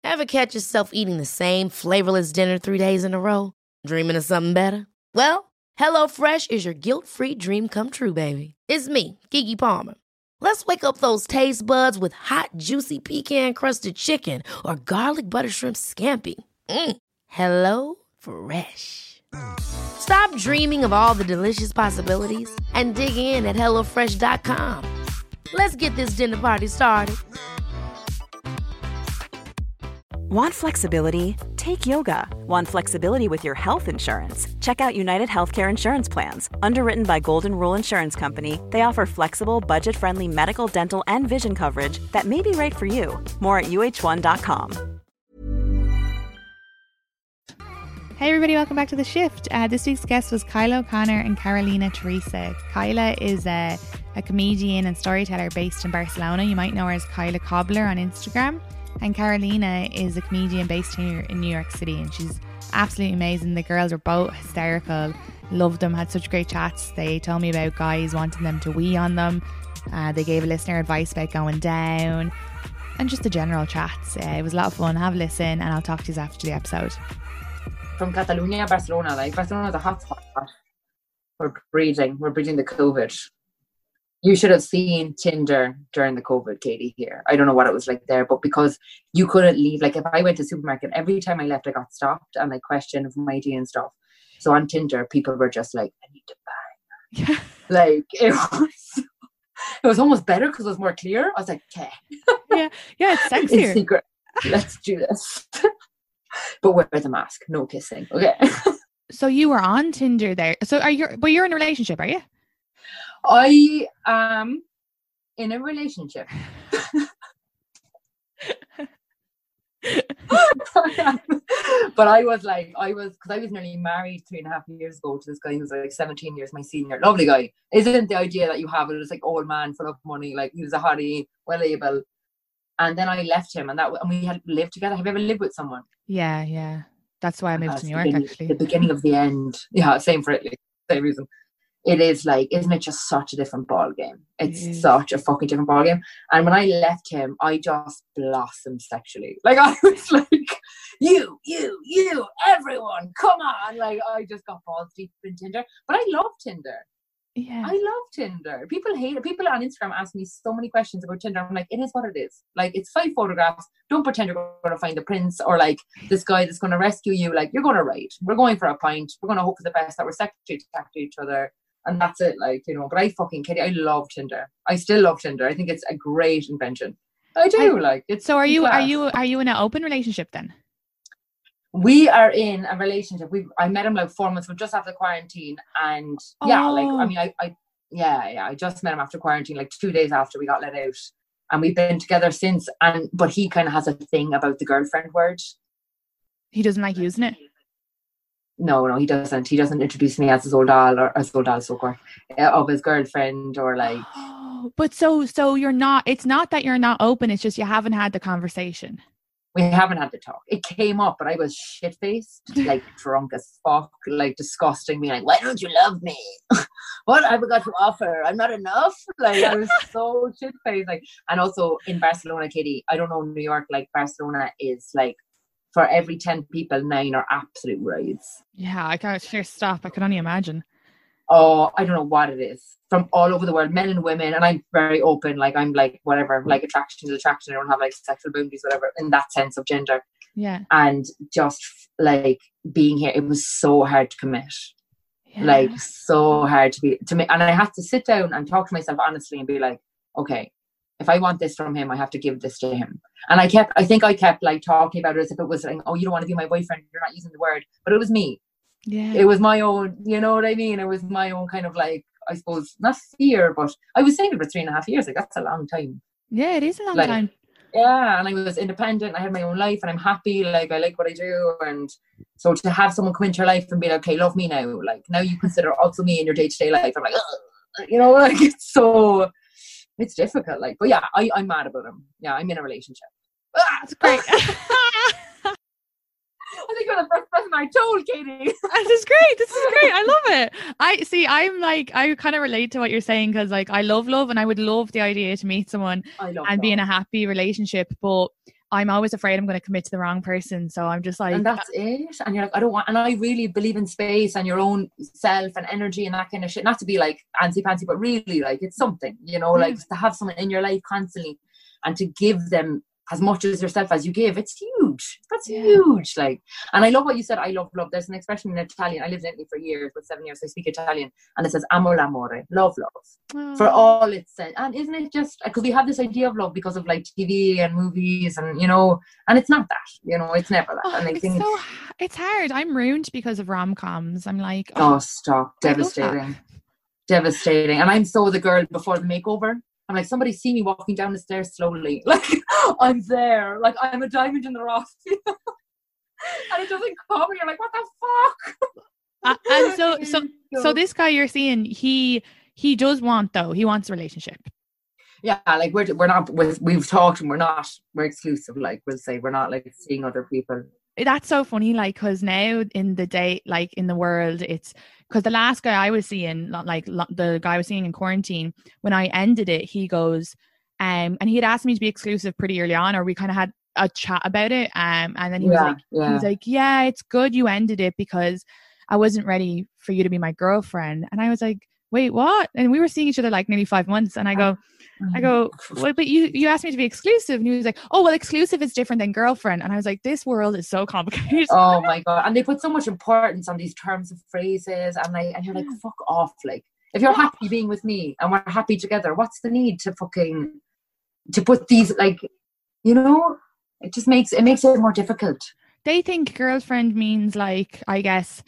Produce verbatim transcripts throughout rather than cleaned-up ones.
Ever catch yourself eating the same flavorless dinner three days in a row? Dreaming of something better? Well, HelloFresh is your guilt-free dream come true, baby. It's me, Keke Palmer. Let's wake up those taste buds with hot, juicy pecan-crusted chicken or garlic butter shrimp scampi. Mm. Hello Fresh. Stop dreaming of all the delicious possibilities and dig in at hello fresh dot com. Let's get this dinner party started. Want flexibility? Take yoga. Want flexibility with your health insurance? Check out United Healthcare Insurance Plans. Underwritten by Golden Rule Insurance Company, they offer flexible, budget-friendly medical, dental, and vision coverage that may be right for you. More at U H one dot com. Hey everybody, welcome back to The Shift. Uh, this week's guest was Kyla O'Connor and Carolina Teresa. Kyla is a, a comedian and storyteller based in Barcelona. You might know her as Kyla Cobbler on Instagram. And Carolina is a comedian based here in New York City, and she's absolutely amazing. The girls were both hysterical, loved them, had such great chats. They told me about guys wanting them to wee on them. Uh, they gave a listener advice about going down and just the general chats. Uh, it was a lot of fun. Have a listen, and I'll talk to you after the episode. From Catalonia, Barcelona, like Barcelona is a hotspot. We're breeding, we're breeding the COVID. You should have seen Tinder during the COVID, Katie, here. I don't know what it was like there, but because you couldn't leave, like if I went to the supermarket, every time I left, I got stopped and like questioned for my I D and stuff. So on Tinder, people were just like, I need to bang. Yeah. Like it was, it was almost better because it was more clear. I was like, okay. Yeah, yeah, it's sexier. It's secret. Let's do this. But wear the mask, no kissing. Okay. So you were on Tinder there. So are you, but you're in a relationship, are you? I am in a relationship. But I was like, I was, because I was nearly married three and a half years ago to this guy who was like seventeen years my senior. Lovely guy. Isn't the idea that you have it? It's like old man full of money. Like he was a hottie, well able. And then I left him, and that and we had lived together. Have you ever lived with someone? Yeah, yeah. That's why I moved That's to New York, the actually. The beginning of the end. Yeah, same for Italy. Same reason. It is like, isn't it just such a different ball game? It's It such a fucking different ball game. And when I left him, I just blossomed sexually. Like I was like, you, you, you, everyone, come on! Like I just got balls deep in Tinder. But I love Tinder. Yeah. I love Tinder. People hate it. People on Instagram ask me so many questions about Tinder. I'm like, it is what it is. Like it's five photographs. Don't pretend you're going to find the prince or like this guy that's going to rescue you. Like you're going to write. We're going for a pint. We're going to hope for the best, that we're sexually attracted to each other. And that's it, like, you know, but I fucking kid you, I love Tinder. I still love Tinder. I think it's a great invention. I do, I, like it's so are you class. are you are you in an open relationship then? We are in a relationship. We I met him like four months, but just after quarantine. And yeah, Oh. like I mean I, I yeah, yeah, I just met him after quarantine, like two days after we got let out. And we've been together since, and but he kind of has a thing about the girlfriend word. He doesn't like using it. No, no, he doesn't. He doesn't introduce me as his old doll or as old doll so far, uh, of his girlfriend or like. Oh, but so so you're not. It's not that you're not open. It's just you haven't had the conversation. We haven't had the talk. It came up, but I was shit faced, like drunk as fuck, like disgusting. Me, like, why don't you love me? What have I got to offer? I'm not enough. Like I was so shit faced. Like, and also in Barcelona, Katie, I don't know New York. Like Barcelona is like. For every ten people, nine are absolute rides. Yeah, I can't sure stop. I can only imagine. Oh, I don't know what it is. From all over the world, men and women, and I'm very open. Like I'm like whatever, like attraction is attraction. I don't have like sexual boundaries, whatever, in that sense of gender. Yeah. And just like being here, it was so hard to commit. Yeah. Like so hard to be to me, and I had to sit down and talk to myself honestly and be like, okay, if I want this from him, I have to give this to him. And I kept, I think I kept like talking about it as if it was like, oh, you don't want to be my boyfriend. You're not using the word, but it was me. Yeah. It was my own, you know what I mean? It was my own kind of like, I suppose, not fear, but I was single for three and a half years. Like that's a long time. Yeah, it is a long like, time. Yeah. And I was independent. I had my own life and I'm happy. Like I like what I do. And so to have someone come into your life and be like, okay, love me now. Like now you consider also me in your day-to-day life. I'm like, ugh. You know, like it's so... It's difficult, like, but yeah, I, I'm mad about him. Yeah, I'm in a relationship. That's great. I think you're the first person I told, Katie. This is great. This is great. I love it. I see. I'm like, I kind of relate to what you're saying because, like, I love love, and I would love the idea to meet someone I love and that. be in a happy relationship. But I'm always afraid I'm going to commit to the wrong person. So I'm just like, and that's it. And you're like, I don't want, and I really believe in space and your own self and energy and that kind of shit. Not to be like antsy-pantsy, but really like it's something, you know, Yeah. like to have someone in your life constantly and to give them as much as yourself as you give. It's huge. That's Yeah. huge. Like, and I love what you said. I love love. There's an expression in Italian. I lived in Italy for years, for seven years. So I speak Italian, and it says "amo l'amore," love, love, oh. for all it's said. And isn't it just because we have this idea of love because of like T V and movies, and you know, and it's not that. You know, it's never that. Oh, and I it's think, so it's hard. I'm ruined because of rom-coms. I'm like, oh, oh, stop, I love that. devastating, devastating. And I'm so the girl before the makeover. I'm like, somebody see me walking down the stairs slowly. Like, I'm there. Like, I'm a diamond in the rough. You know? And it doesn't come. And you're like, what the fuck? Uh, and so, so, so this guy you're seeing, he he does want though. He wants a relationship. Yeah, like we're we're not. We're, we've talked and we're not. We're exclusive. Like we'll say, we're not like seeing other people. That's so funny. Like, because now in the day, like in the world, it's because the last guy I was seeing, like the guy I was seeing in quarantine, when I ended it, he goes, um, and he had asked me to be exclusive pretty early on, or we kind of had a chat about it. Um, and then he was Yeah, like, yeah. he was like, yeah, it's good you ended it because I wasn't ready for you to be my girlfriend. And I was like, wait, what? And we were seeing each other like nearly five months. And I go, I go, well, but you, you asked me to be exclusive. And he was like, oh, well, exclusive is different than girlfriend. And I was like, this world is so complicated. Oh my God. And they put so much importance on these terms and phrases. And like, and you're like, fuck off. Like, if you're happy being with me and we're happy together, what's the need to fucking, to put these, like, you know, it just makes, it makes it more difficult. They think girlfriend means like, I guess,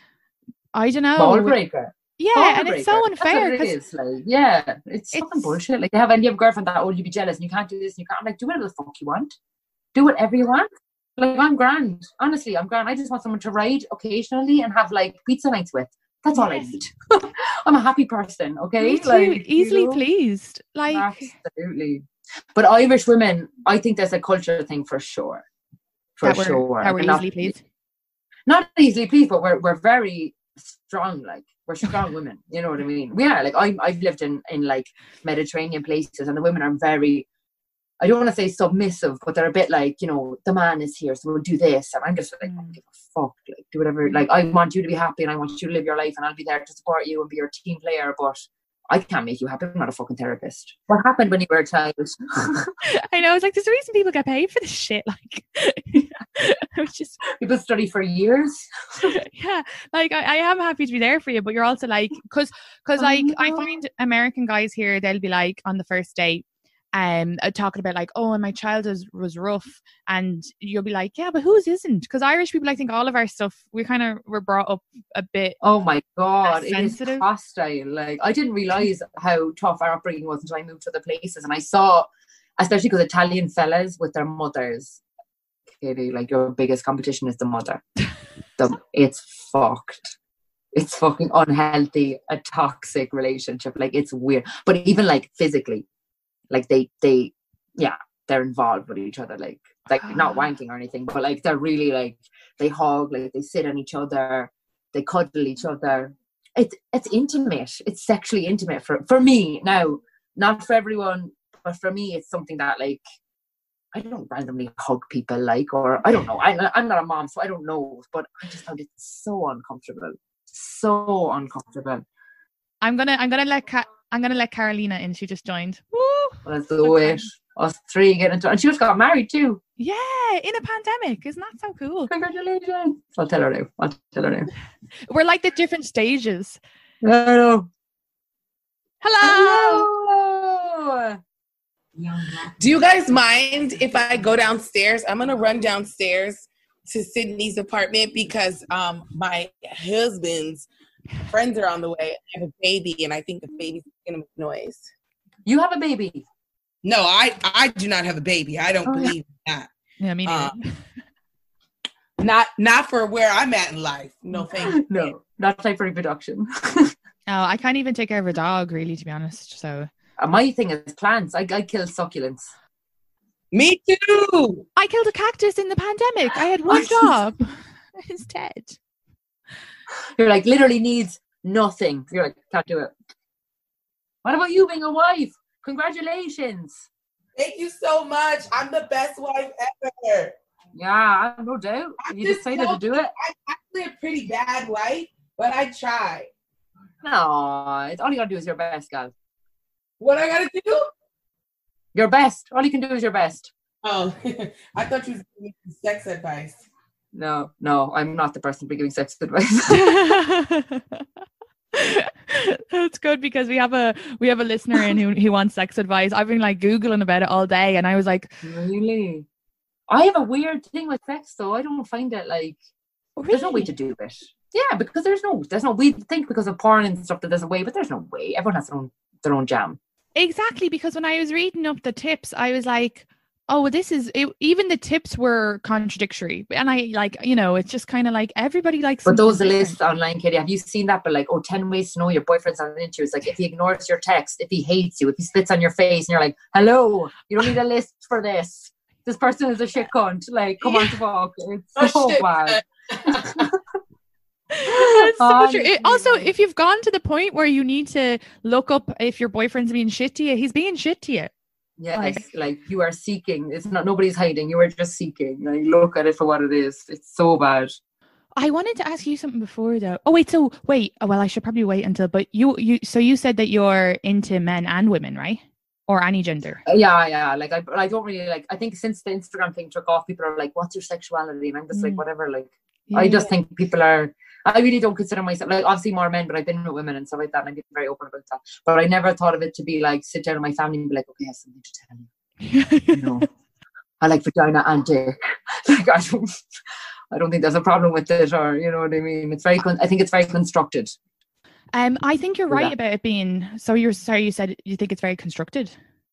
I don't know. Ball breaker. Yeah, Ball and breaker. it's so unfair. That's what it is. Like, yeah, it's, It's- fucking bullshit. Like, they have, and you have a girlfriend that, oh, you be jealous and you can't do this and you can't. I'm like, do whatever the fuck you want. Do whatever you want. Like, I'm grand. Honestly, I'm grand. I just want someone to ride occasionally and have like pizza nights with. That's all I Yes. need. I'm a happy person, okay? Me too, Like, easily you know? pleased. Like, Absolutely. But Irish women, I think there's a culture thing for sure. For that we're, sure. that we're And not- easily pleased. Not easily pleased, but we're we're very strong. Like, we're strong women. You know what I mean? We are. Like, I I've lived in in like Mediterranean places, and the women are very, I don't want to say submissive, but they're a bit like, you know, the man is here, so we'll do this. And I'm just like, I don't give a fuck. Like, do whatever. Like, I want you to be happy and I want you to live your life and I'll be there to support you and be your team player. But I can't make you happy. I'm not a fucking therapist. What happened when you were a child? I know. It's like, there's a reason people get paid for this shit. Like, which is, People study for years. yeah, like I, I am happy to be there for you, but you're also like, because because I like I know. find American guys here, they'll be like on the first date um uh, talking about like, oh, and my childhood was, was rough, and you'll be like, yeah, but whose isn't? Because Irish people, I think all of our stuff, we kind of were brought up a bit. Oh my God, it is sensitive. hostile. Like, I didn't realize how tough our upbringing was until I moved to other places, and I saw, especially because Italian fellas with their mothers, Katie, like, your biggest competition is the mother. the, it's fucked. It's fucking unhealthy, a toxic relationship. Like, it's weird, but even like physically, like they they yeah, they're involved with each other, like like not wanking or anything, but like they're really like, they hug, like they sit on each other, they cuddle each other. It's it's intimate. It's sexually intimate for for me. Now, not for everyone, but for me, it's something that, like, I don't randomly hug people, like, or I don't know. I'm I'm not a mom, so I don't know. But I just found it so uncomfortable, so uncomfortable. I'm gonna I'm gonna let Ca- I'm gonna let Carolina in. She just joined. Woo! Well, let's do it. Us three getting into, and she just got married too. Yeah, in a pandemic. Isn't that so cool? Congratulations! I'll tell her now. I'll tell her now. We're like the different stages. Hello. Hello. Hello. Do you guys mind if I go downstairs? I'm gonna run downstairs to Sydney's apartment because um my husband's friends are on the way. I have a baby, and I think the baby's gonna make noise. You have a baby. No, I I do not have a baby. I don't Oh, yeah. believe in that. Yeah, me neither. Um, Not not for where I'm at in life. No, thank you. No, not type for reproduction. oh, I can't even take care of a dog, really, to be honest. So Uh, My thing is plants. I, I kill succulents. Me too. I killed a cactus in the pandemic. I had one job. It's dead. You're like, literally needs nothing. You're like, can't do it. What about you being a wife? Congratulations. Thank you so much. I'm the best wife ever. Yeah, no doubt. I'm You just decided so to do it. I'm actually a pretty bad wife, but I try. No, it's all you gotta do is your best, gal. What I gotta do? Your best. All you can do is your best. Oh, I thought you was giving me sex advice. No, no, I'm not the person for giving sex advice. That's good because we have a we have a listener in who, who wants sex advice. I've been like Googling about it all day and I was like, really? I have a weird thing with sex though. I don't find it like really? There's no way to do it. Yeah, because there's no there's no we think because of porn and stuff that there's a way, but there's no way. Everyone has their own their own jam. Exactly, because when I was reading up the tips, I was like, oh, well, this is it, even the tips were contradictory, and I like, you know, it's just kind of like everybody likes. But those lists online, Katie, have you seen that? But like, oh, ten ways to know your boyfriend's not into you. It's like if he ignores your text, if he hates you, if he spits on your face, and you're like, hello, you don't need a list for this. This person is a shit cunt. Like, come on to talk. It's Oh, so shit. bad. That's so Honestly, true. It, also, like- if you've gone to the point where you need to look up if your boyfriend's being shit to you, he's being shit to you. Yes, Like- like you are seeking. It's not nobody's hiding. You are just seeking. Like, look at it for what it is. It's so bad. I wanted to ask you something before though. Oh wait, so wait. Oh, well, I should probably wait until. But you, you. So you said that you're into men and women, right? Or any gender. Yeah, yeah. Like I, I don't really like. I think since the Instagram thing took off, people are like, "What's your sexuality?" And I'm just like, Mm. whatever. Like, Yeah. I just think people are. I really don't consider myself like obviously more men, but I've been with women and stuff like that, and I've been very open about that. But I never thought of it to be like sit down with my family and be like, "Okay, I have something to tell you." You know, I like vagina and dick. Like I don't, I don't think there's a problem with it, or you know what I mean. It's very. Con- I think it's very constructed. Um, I think you're right Yeah. about it being. So you're sorry. You said you think it's very constructed.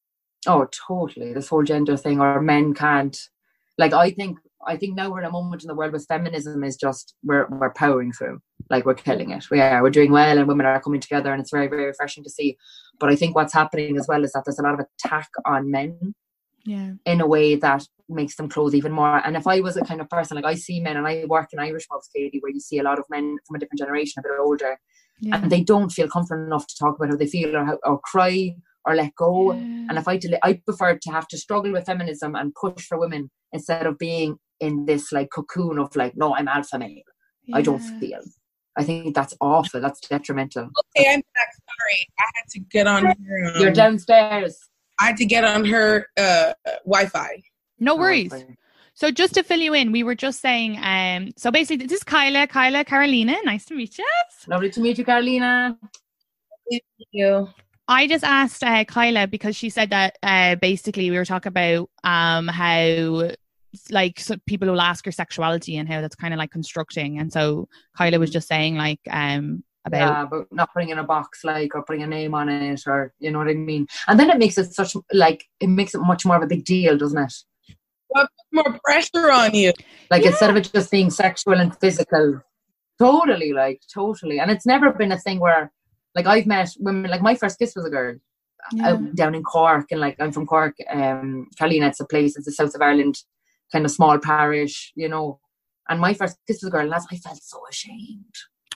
Oh, totally. This whole gender thing, or men can't. Like I think, I think now we're in a moment in the world where feminism is just we're we're powering through. Like we're killing it. We are. We're doing well, and women are coming together, and it's very very refreshing to see. But I think what's happening as well is that there's a lot of attack on men Yeah. in a way that makes them close even more. And if I was a kind of person like I see men, and I work in Irish pubs, Katie, where you see a lot of men from a different generation, a bit older, Yeah. and they don't feel comfortable enough to talk about how they feel or how, or cry or let go. Yeah. And if I del- I prefer to have to struggle with feminism and push for women instead of being in this like cocoon of like, no, I'm alpha male. I don't Yeah. feel. I think that's awful. That's detrimental. Okay, I'm back. Sorry, I had to get on her. Um, You're downstairs. I had to get on her uh, Wi-Fi. No Oh, worries. fine. So just to fill you in, we were just saying, um, so basically this is Kyla, Kyla, Carolina. Nice to meet you. Lovely to meet you, Carolina. Thank you. I just asked uh, Kyla because she said that uh, basically we were talking about um, how like so people will ask her sexuality and how that's kind of like constructing. And so Kyla was just saying like um, about Yeah, but not putting in a box like or putting a name on it or you know what I mean. And then it makes it such like it makes it much more of a big deal, doesn't it? What puts more pressure on you? Like Yeah. instead of it just being sexual and physical. Totally, like totally. And it's never been a thing where like I've met women, like my first kiss was a girl yeah. out down in Cork, and like I'm from Cork, um Carolina, it's a place, it's the south of Ireland, kind of small parish, you know. And my first kiss was a girl, and that's I felt so ashamed.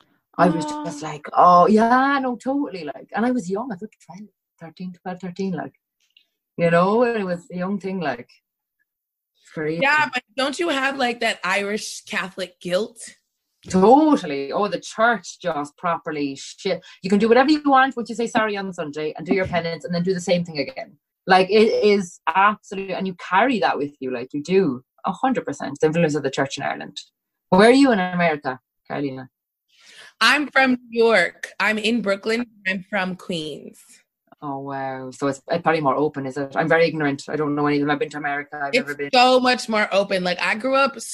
I was Aw. just like, oh yeah, no, totally, like, and I was young, I was twelve, thirteen, twelve, thirteen, like, you know, and it was a young thing, like, it's crazy. Yeah, but don't you have like that Irish Catholic guilt? Totally. Oh, the church just properly shit. You can do whatever you want once you say sorry on Sunday and do your penance and then do the same thing again. Like it is absolutely, and you carry that with you, like you do, a hundred percent. The influence of the church in Ireland. Where are you in America, Carolina? I'm from New York. I'm in Brooklyn. I'm from Queens. Oh wow. So it's, it's probably more open, is it? I'm very ignorant. I don't know anything. I've been to America. I've It's never been. so much more open. Like I grew up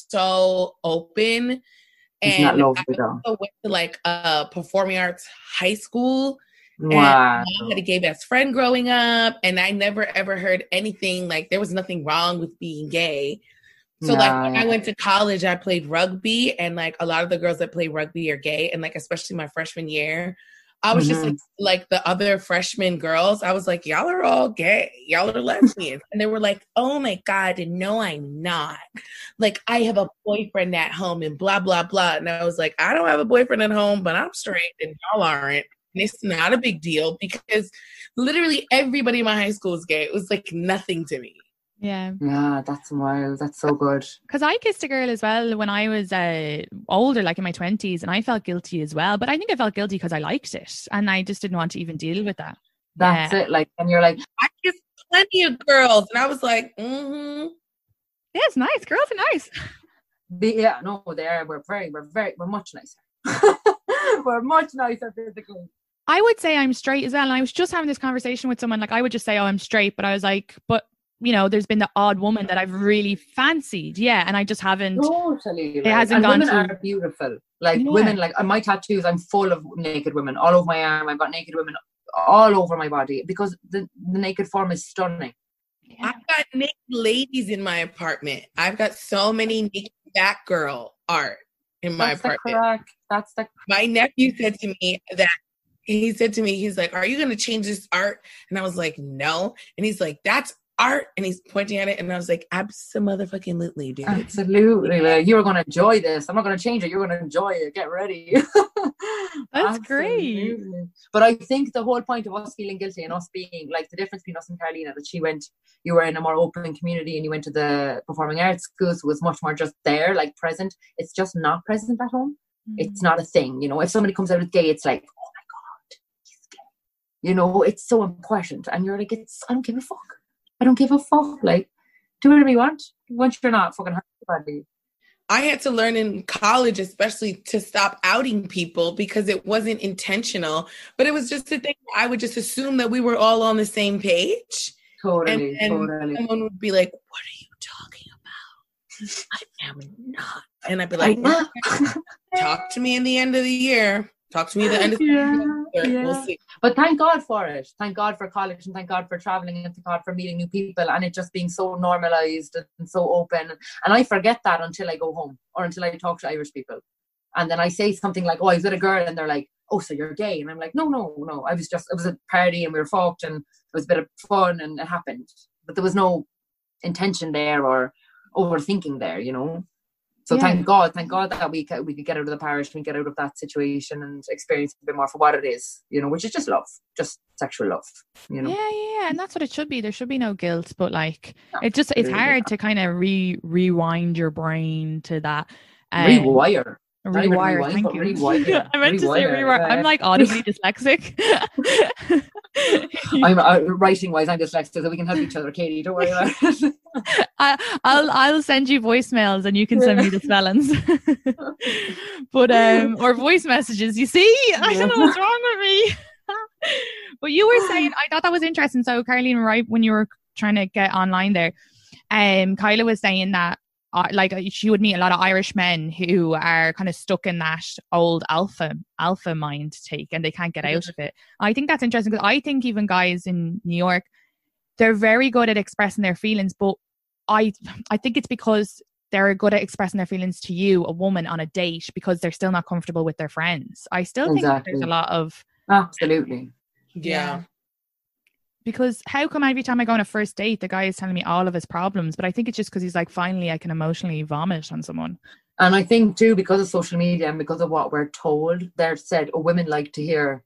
so open. It's And not I lovely though. also went to like a performing arts high school. Wow. And I had a gay best friend growing up, and I never ever heard anything like there was nothing wrong with being gay. So like when I Nah. went to college, I played rugby, and like a lot of the girls that play rugby are gay, and like especially my freshman year, I was just Mhm. like like the other freshman girls. I was like, y'all are all gay, y'all are lesbians, and they were like, oh my god, and no, I'm not. Like I have a boyfriend at home, and blah blah blah. And I was like, I don't have a boyfriend at home, but I'm straight, and y'all aren't. it's not a big deal because literally everybody in my high school was gay. It was like nothing to me. Yeah. Yeah, that's wild. That's so good. Because I kissed a girl as well when I was uh, older, like in my twenties, and I felt guilty as well. But I think I felt guilty because I liked it and I just didn't want to even deal with that. That's yeah. it. Like, and you're like, I kissed plenty of girls, and I was like, mm-hmm. Yeah, it's nice. Girls are nice. The, yeah, no, they are. We're very, we're very, we're much nicer. We're much nicer physically. I would say I'm straight as well. And I was just having this conversation with someone. Like, I would just say, oh, I'm straight. But I was like, but, you know, there's been the odd woman that I've really fancied. Yeah. And I just haven't. Totally. It right. hasn't and gone women through. Are beautiful. Like, Yeah. women, like, on my tattoos, I'm full of naked women all over my arm. I've got naked women all over my body because the, the naked form is stunning. Yeah. I've got naked ladies in my apartment. I've got so many naked fat girl art in my That's apartment. the correct. That's the. My nephew said to me that he said to me, he's like, "Are you going to change this art?" And I was like, "No." And he's like, "That's art." And he's pointing at it. And I was like, "Absolutely, dude." Absolutely. Like, you're going to enjoy this. I'm not going to change it. You're going to enjoy it. Get ready. That's great. But I think the whole point of us feeling guilty and us being like the difference between us and Carolina, that she went, you were in a more open community and you went to the performing arts schools, was much more just there, like present. It's just not present at home. Mm. It's not a thing. You know, if somebody comes out as gay, it's like, oh my God, he's gay. You know, it's so important. And you're like, it's, I don't give a fuck. I don't give a fuck. Like, do whatever you want. Once you're not fucking hurt anybody. I had to learn in college, especially, to stop outing people because it wasn't intentional, but it was just a thing. I would just assume that we were all on the same page. Totally, and, and totally. Someone would be like, "What are you talking about?" I am not. And I'd be like, "Talk to me in the end of the year. Talk to me at the end of the yeah, year. Yeah. We'll see." But thank God for it. Thank God for college, and thank God for traveling, and thank God for meeting new people, and it just being so normalized and so open. And I forget that until I go home or until I talk to Irish people. And then I say something like, "Oh, I was with a girl," and they're like, "Oh, so you're gay?" And I'm like, no, no, no. I was just, it was a party and we were fucked and it was a bit of fun and it happened. But there was no intention there or overthinking there, you know? So yeah. thank God, thank God that we could, we could get out of the parish and get out of that situation and experience a bit more for what it is, you know, which is just love, just sexual love, you know. Yeah, yeah, and that's what it should be. There should be no guilt, but like, no, it just, it's hard to kind of re rewind your brain to that. Um, rewire. Rewire, rewind, thank you. Rewire. I meant rewire, to say rewire. Uh, I'm like audibly dyslexic. I'm uh, writing wise, I'm dyslexic, so we can help each other, Katie. Don't worry about it. I, I'll I'll send you voicemails and you can send me the spellings. But um, or voice messages. You see, I don't know what's wrong with me. But you were saying, I thought that was interesting. So, Caroline, right when you were trying to get online there, um, Kyla was saying that. Uh, like she would meet a lot of Irish men who are kind of stuck in that old alpha alpha mind take and they can't get out of it. I think that's interesting because I think even guys in New York, they're very good at expressing their feelings, but I I think it's because they're good at expressing their feelings to you, a woman, on a date because they're still not comfortable with their friends. I still exactly. think there's a lot of absolutely yeah. yeah. Because how come every time I go on a first date, the guy is telling me all of his problems? But I think it's just because he's like, finally, I can emotionally vomit on someone. And I think too, because of social media and because of what we're told, they're said, oh, women like to hear.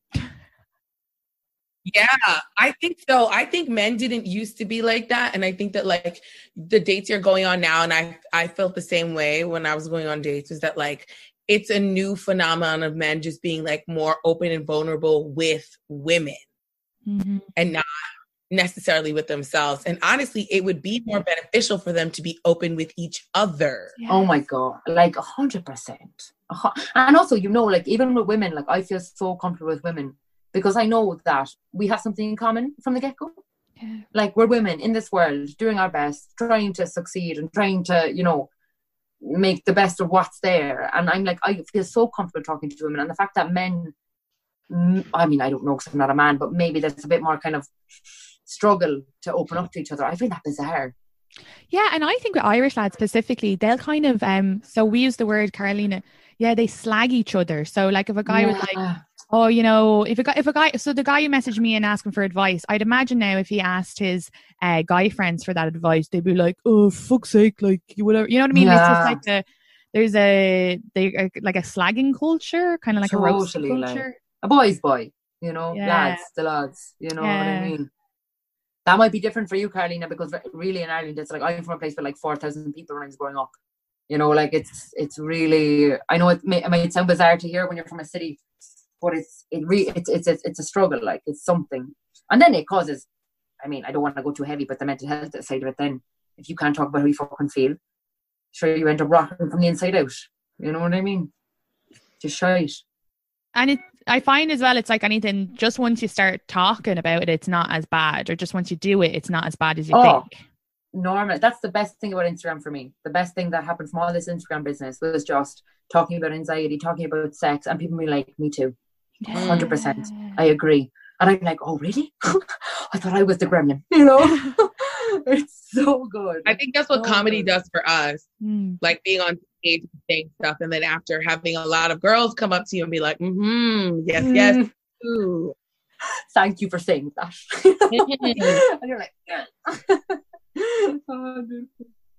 Yeah, I think so. I think men didn't used to be like that. And I think that like the dates you're going on now, and I, I felt the same way when I was going on dates, is that like, it's a new phenomenon of men just being like more open and vulnerable with women. Mm-hmm. And not necessarily with themselves. And honestly, it would be more beneficial for them to be open with each other. Yeah. Oh my God, like a hundred percent. And also, you know, like even with women, like I feel so comfortable with women because I know that we have something in common from the get-go. Yeah. Like we're women in this world doing our best, trying to succeed and trying to, you know, make the best of what's there. And I'm like, I feel so comfortable talking to women. And the fact that men, I mean, I don't know because I'm not a man, but maybe there's a bit more kind of struggle to open up to each other. I find that bizarre. Yeah, and I think with Irish lads specifically, they'll kind of, um. so we use the word, Carolina, yeah, they slag each other. So like if a guy yeah. was like, oh, you know, if a guy, if a guy, so the guy who messaged me and asked him for advice, I'd imagine now if he asked his uh, guy friends for that advice, they'd be like, oh, fuck's sake, like, whatever. You know what I mean? Yeah. It's just like a, there's a, they like a slagging culture, kind of like totally, a roast culture. Like, a boy's boy, you know, Yeah. lads, the lads, you know Yeah. what I mean? That might be different for you, Carolina, because really in Ireland, it's like, I'm from a place with like four thousand people when I was growing up. You know, like it's it's really, I know it, may, it might sound bizarre to hear when you're from a city, but it's it re, it's, it's, it's, it's a struggle, like it's something. And then it causes, I mean, I don't want to go too heavy, but the mental health side of it then, if you can't talk about how you fucking feel, sure you end up rotting from the inside out. You know what I mean? Just shite. And it, I find as well, it's like anything, just once you start talking about it, it's not as bad. Or just once you do it, it's not as bad as you Oh. think. Normal. That's the best thing about Instagram for me. The best thing that happened from all this Instagram business was just talking about anxiety, talking about sex, and people be like, me too. one hundred percent. I agree. And I'm like, oh, really? I thought I was the gremlin. You know? It's so good. I think that's what So comedy good. does for us. Mm. Like being on stage and saying stuff, and then after having a lot of girls come up to you and be like, mm-hmm, yes, yes, Mm. ooh. Thank you for saying that. And you're like, yeah. Oh, dude.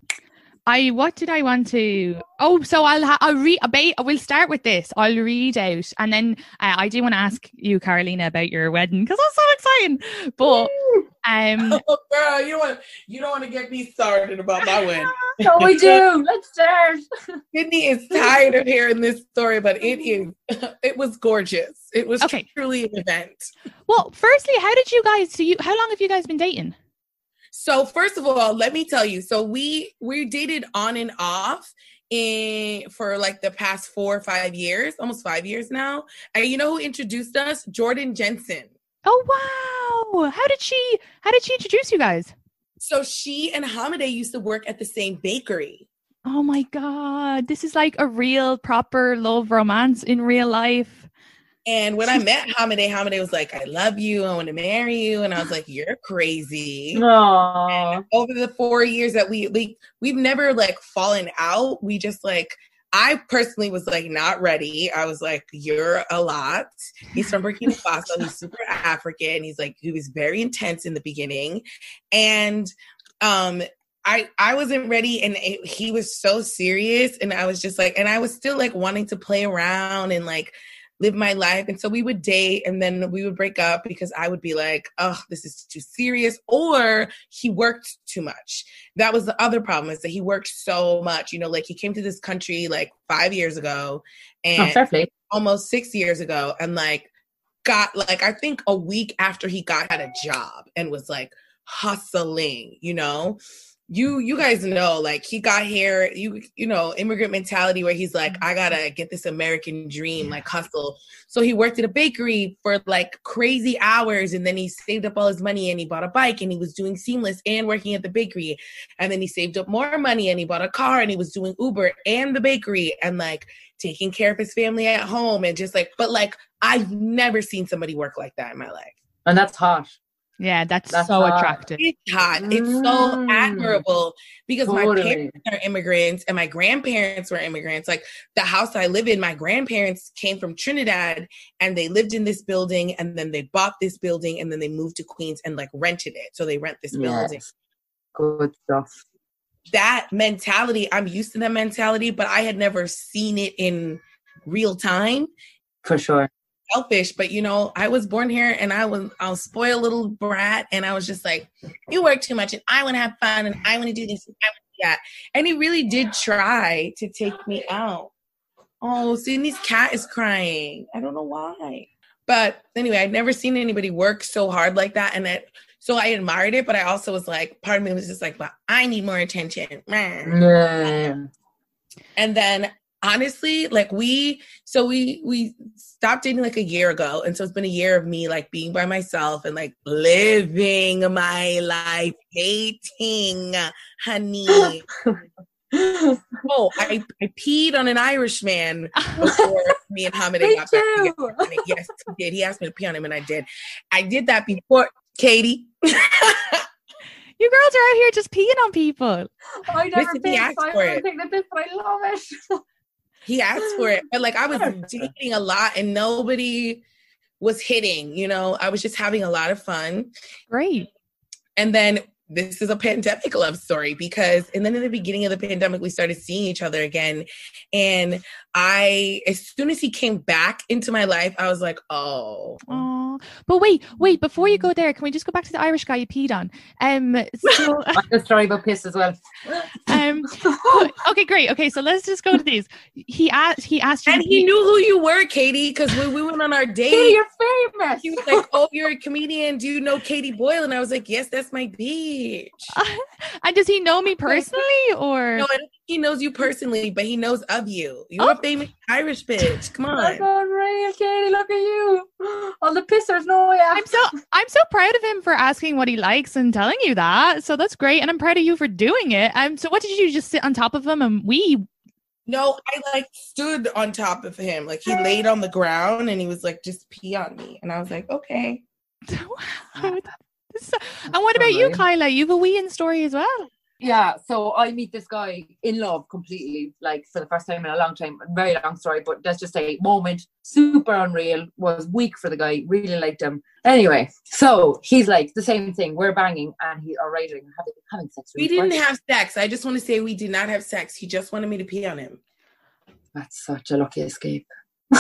I what did I want to? Oh, so I'll ha- I'll read. I will start with this. I'll read out, and then uh, I do want to ask you, Carolina, about your wedding because I'm so exciting. But um, Oh, girl, you don't want you don't want to get me started about my wedding. No, we do. Let's start. Sydney is tired of hearing this story, but it is it was gorgeous. It was Okay. truly an event. well, firstly, how did you guys? So you, how long have you guys been dating? So first of all, let me tell you. So we we dated on and off in for like the past four or five years, almost five years now. And you know who introduced us? Jordan Jensen. Oh wow! How did she? How did she introduce you guys? So she and Hamide used to work at the same bakery. Oh my god! This is like a real proper love romance in real life. And when I met Hamide, Hamide was like, I love you. I want to marry you. And I was like, you're crazy. Aww. Over the four years that we, we, we've never like fallen out. We just like, I personally was like, not ready. I was like, you're a lot. He's from Burkina Faso. He's super African. He's like, he was very intense in the beginning. And, um, I, I wasn't ready, and it, he was so serious. And I was just like, and I was still like wanting to play around and like live my life. And so we would date, and then we would break up because I would be like, oh, this is too serious. Or he worked too much. That was the other problem, is that he worked so much. You know, like he came to this country like five years ago and Oh, fair play. almost six years ago. And like got like, I think a week after he got had a job and was like hustling, you know? You you guys know, like he got here, you you know, immigrant mentality where he's like, I gotta get this American dream, like hustle. So he worked at a bakery for like crazy hours, and then he saved up all his money and he bought a bike, and he was doing Seamless and working at the bakery. And then he saved up more money and he bought a car, and he was doing Uber and the bakery and like taking care of his family at home, and just like, but like I've never seen somebody work like that in my life. And that's hot. Yeah, that's, That's so hot. attractive. It's hot. It's so Mm. admirable because my Totally. parents are immigrants and my grandparents were immigrants. Like the house I live in, my grandparents came from Trinidad and they lived in this building, and then they bought this building, and then they moved to Queens and like rented it. So they rent this building. Yes. Good stuff. That mentality, I'm used to that mentality, but I had never seen it in real time. For sure. Selfish, but you know, I was born here, and I was I was spoiled little brat, and I was just like, you work too much, and I want to have fun, and I want to do this, and I want to do that. And he really did try to take me out. Oh, Sydney's cat is crying. I don't know why. But anyway, I'd never seen anybody work so hard like that, and that so I admired it, but I also was like, part of me was just like, but I need more attention. Yeah. And then honestly, like we, so we, we stopped dating like a year ago. And so it's been a year of me like being by myself and like living my life, dating, honey. Oh, I, I peed on an Irishman before me and Hamide Me got back too. together. Yes, he did. He asked me to pee on him, and I did. I did that before, Katie. You girls are out here just peeing on people. I never Listen, he been, asked so I for don't it. take the piss, but I love it. He asked for it. But like I was dating a lot and nobody was hitting, you know, I was just having a lot of fun. Great. And then this is a pandemic love story because, and then in the beginning of the pandemic, we started seeing each other again. And I, as soon as he came back into my life, I was like, oh. Oh, but wait, wait, before you go there, can we just go back to the Irish guy you peed on? Um, so, I have a story about piss as well. um, okay, great. Okay, so let's just go to these. He asked, he asked you. And he knew who you were, Katie, because when we went on our date, Katie, you're famous. he was like, oh, you're a comedian. Do you know Katie Boyle? And I was like, yes, that's my bitch. And does he know me personally or? No, I don't think he knows you personally, but he knows of you. You're Oh. a famous Irish bitch. Come on. Look on real, Katie, look at you. All the pissers know ya. I'm so I'm so proud of him for asking what he likes and telling you that. So that's great, and I'm proud of you for doing it. Um, so what did you just sit on top of him and we? No, I like stood on top of him. Like he laid on the ground and he was like, just pee on me. And I was like, okay. Wow. So- and what about you, Kyla? You have a wee in story as well. Yeah, so I meet this guy in love completely, like for the first time in a long time. Very long story, but let's just say moment, super unreal, was weak for the guy, really liked him. Anyway, so he's like the same thing. We're banging and he are riding, having, having sex. We didn't have sex. I just want to say we did not have sex. He just wanted me to pee on him. That's such a lucky escape.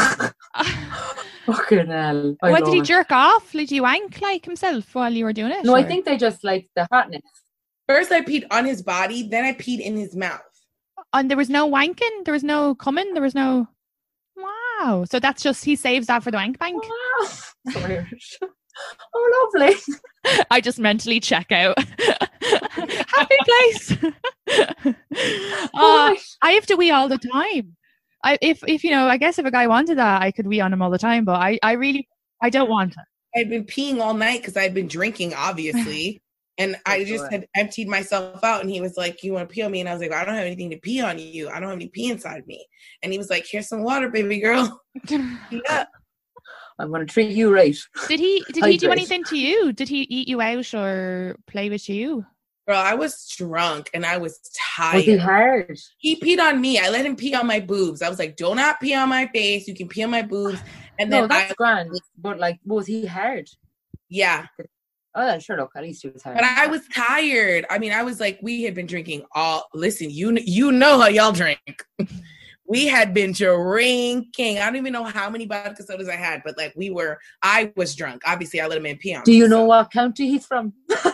Fucking hell. I What love did he it. jerk off? Did you wank like himself while you were doing it? No, I or- think they just like the hotness. First I peed on his body, then I peed in his mouth. And there was no wanking. There was no coming. There was no. Wow. So that's just he saves that for the wank bank. Wow. So Irish. Oh, lovely. I just mentally check out. Happy place. uh, I have to wee all the time. I if if you know, I guess if a guy wanted that, I could wee on him all the time. But I I really I don't want it. I'd been peeing all night because I'd been drinking, obviously. And I That's just right. had emptied myself out. And he was like, you want to pee on me? And I was like, I don't have anything to pee on you. I don't have any pee inside me. And he was like, here's some water, baby girl. Yeah. I'm going to treat you right. Did he did he do Hydrate. anything to you? Did he eat you out or play with you? Girl, I was drunk and I was Was he tired. hard? He peed on me. I let him pee on my boobs. I was like, do not pee on my face. You can pee on my boobs. And No, then that's I, grand. But like, was he hard? yeah. Oh, then sure, look, at least he was hard. But I was tired. I mean, I was like, we had been drinking all, listen, you you know how y'all drink. We had been drinking. I don't even know how many vodka sodas I had, but like we were, I was drunk. Obviously, I let him in pee on Do me, you know so- what county he's from?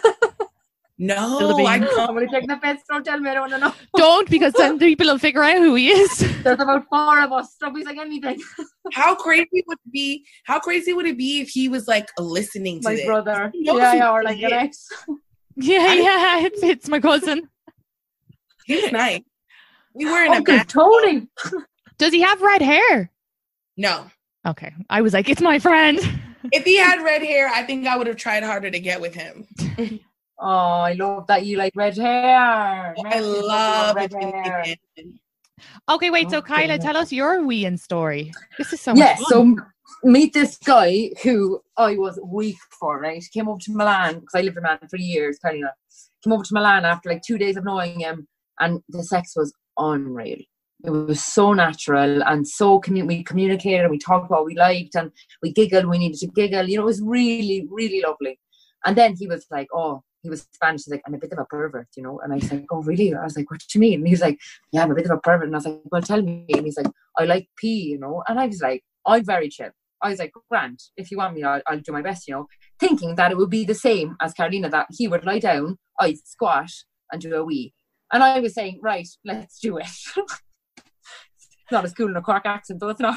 No, Philippines. I I'm don't. going to take the piss. Don't tell me. I don't want to know. Don't, because then people will figure out who he is. There's about four of us. Stubby's like anything. How crazy would it be? How crazy would it be if he was like listening to My this? brother. He knows Yeah, who yeah, or he like an is. ex. Yeah, yeah, it's, it's my cousin. He's nice. We were in a Uncle match. Tony. Does he have red hair? No. Okay, I was like, it's my friend. If he had red hair, I think I would have tried harder to get with him. Oh, I love that you like red hair. I Messi love red it. hair. Okay, wait, so Okay. Kyla, tell us your wee-in story. This is so much Yeah, fun. so m- meet this guy who I was weak for, right? Came over to Milan because I lived in Milan for years, Carolina. Came over to Milan after like two days of knowing him, and the sex was unreal. It was so natural and so commu- we communicated and we talked about what we liked and we giggled, we needed to giggle. You know, it was really, really lovely. And then he was like, oh, he was Spanish. He's like, I'm a bit of a pervert, you know? And I was like, oh, really? I was like, what do you mean? And he was like, yeah, I'm a bit of a pervert. And I was like, well, tell me. And he's like, I like pee, you know? And I was like, I'm very chill. I was like, grand, if you want me, I'll, I'll do my best, you know? Thinking that it would be the same as Carolina, that he would lie down, I'd squat and do a wee. And I was saying, right, let's do it. It's not as cool in a Cork accent, though it's not.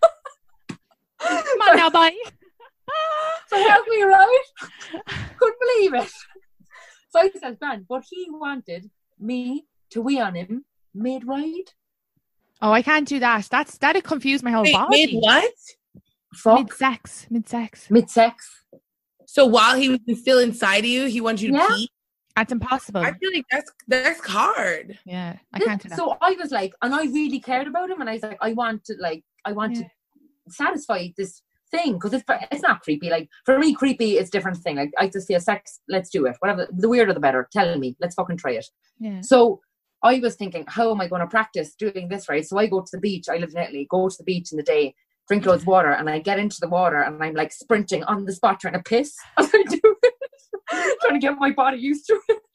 Come on now, bye. So help me, right? Couldn't believe it. So I said, grand, but he wanted me to wee on him mid-ride. Oh, I can't do that. That's that'd confuse my whole Wait, body. mid what? Fuck. Mid-sex, mid-sex. Mid-sex. So while he was still inside of you, he wanted you to Yeah. pee? That's impossible. I feel like that's that's hard. Yeah, I can't do that. So I was like, and I really cared about him, and I was like, I want to, like, I want Yeah. to satisfy this thing because it's it's not creepy. Like for me, creepy is a different thing. Like I just feel sex. Let's do it. Whatever. The weirder the better. Tell me. Let's fucking try it. Yeah. So I was thinking, how am I going to practice doing this? Right. So I go to the beach. I live in Italy. Go to the beach in the day. Drink loads of water, and I get into the water, and I'm like sprinting on the spot trying to piss as I do it. trying to get my body used to it.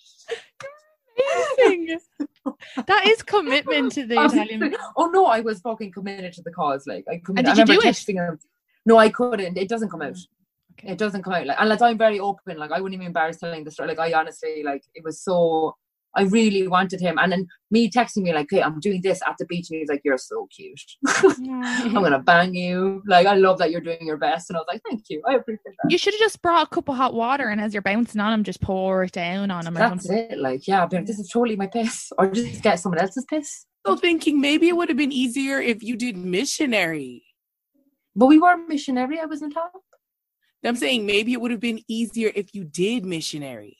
Amazing. That is commitment to the Italian. Oh no, I was fucking committed to the cause. Like I couldn't. And did I remember you do it? texting him. No, I couldn't. It doesn't come out. Okay. It doesn't come out. Like, unless I'm very open. Like I wouldn't even embarrass telling the story. Like I honestly, like it was so. I really wanted him, and then me texting me like, "Hey, I'm doing this at the beach," and he was like, "You're so cute. I'm gonna bang you." Like I love that you're doing your best, and I was like, "Thank you, I appreciate that." You should have just brought a cup of hot water, and as you're bouncing on him, just pour it down on him. Or That's something. it. Like, yeah, but this is totally my piss, or just get someone else's piss. So thinking maybe it would have been easier if you did missionary. But we were missionary. I was on top. I'm saying maybe it would have been easier if you did missionary.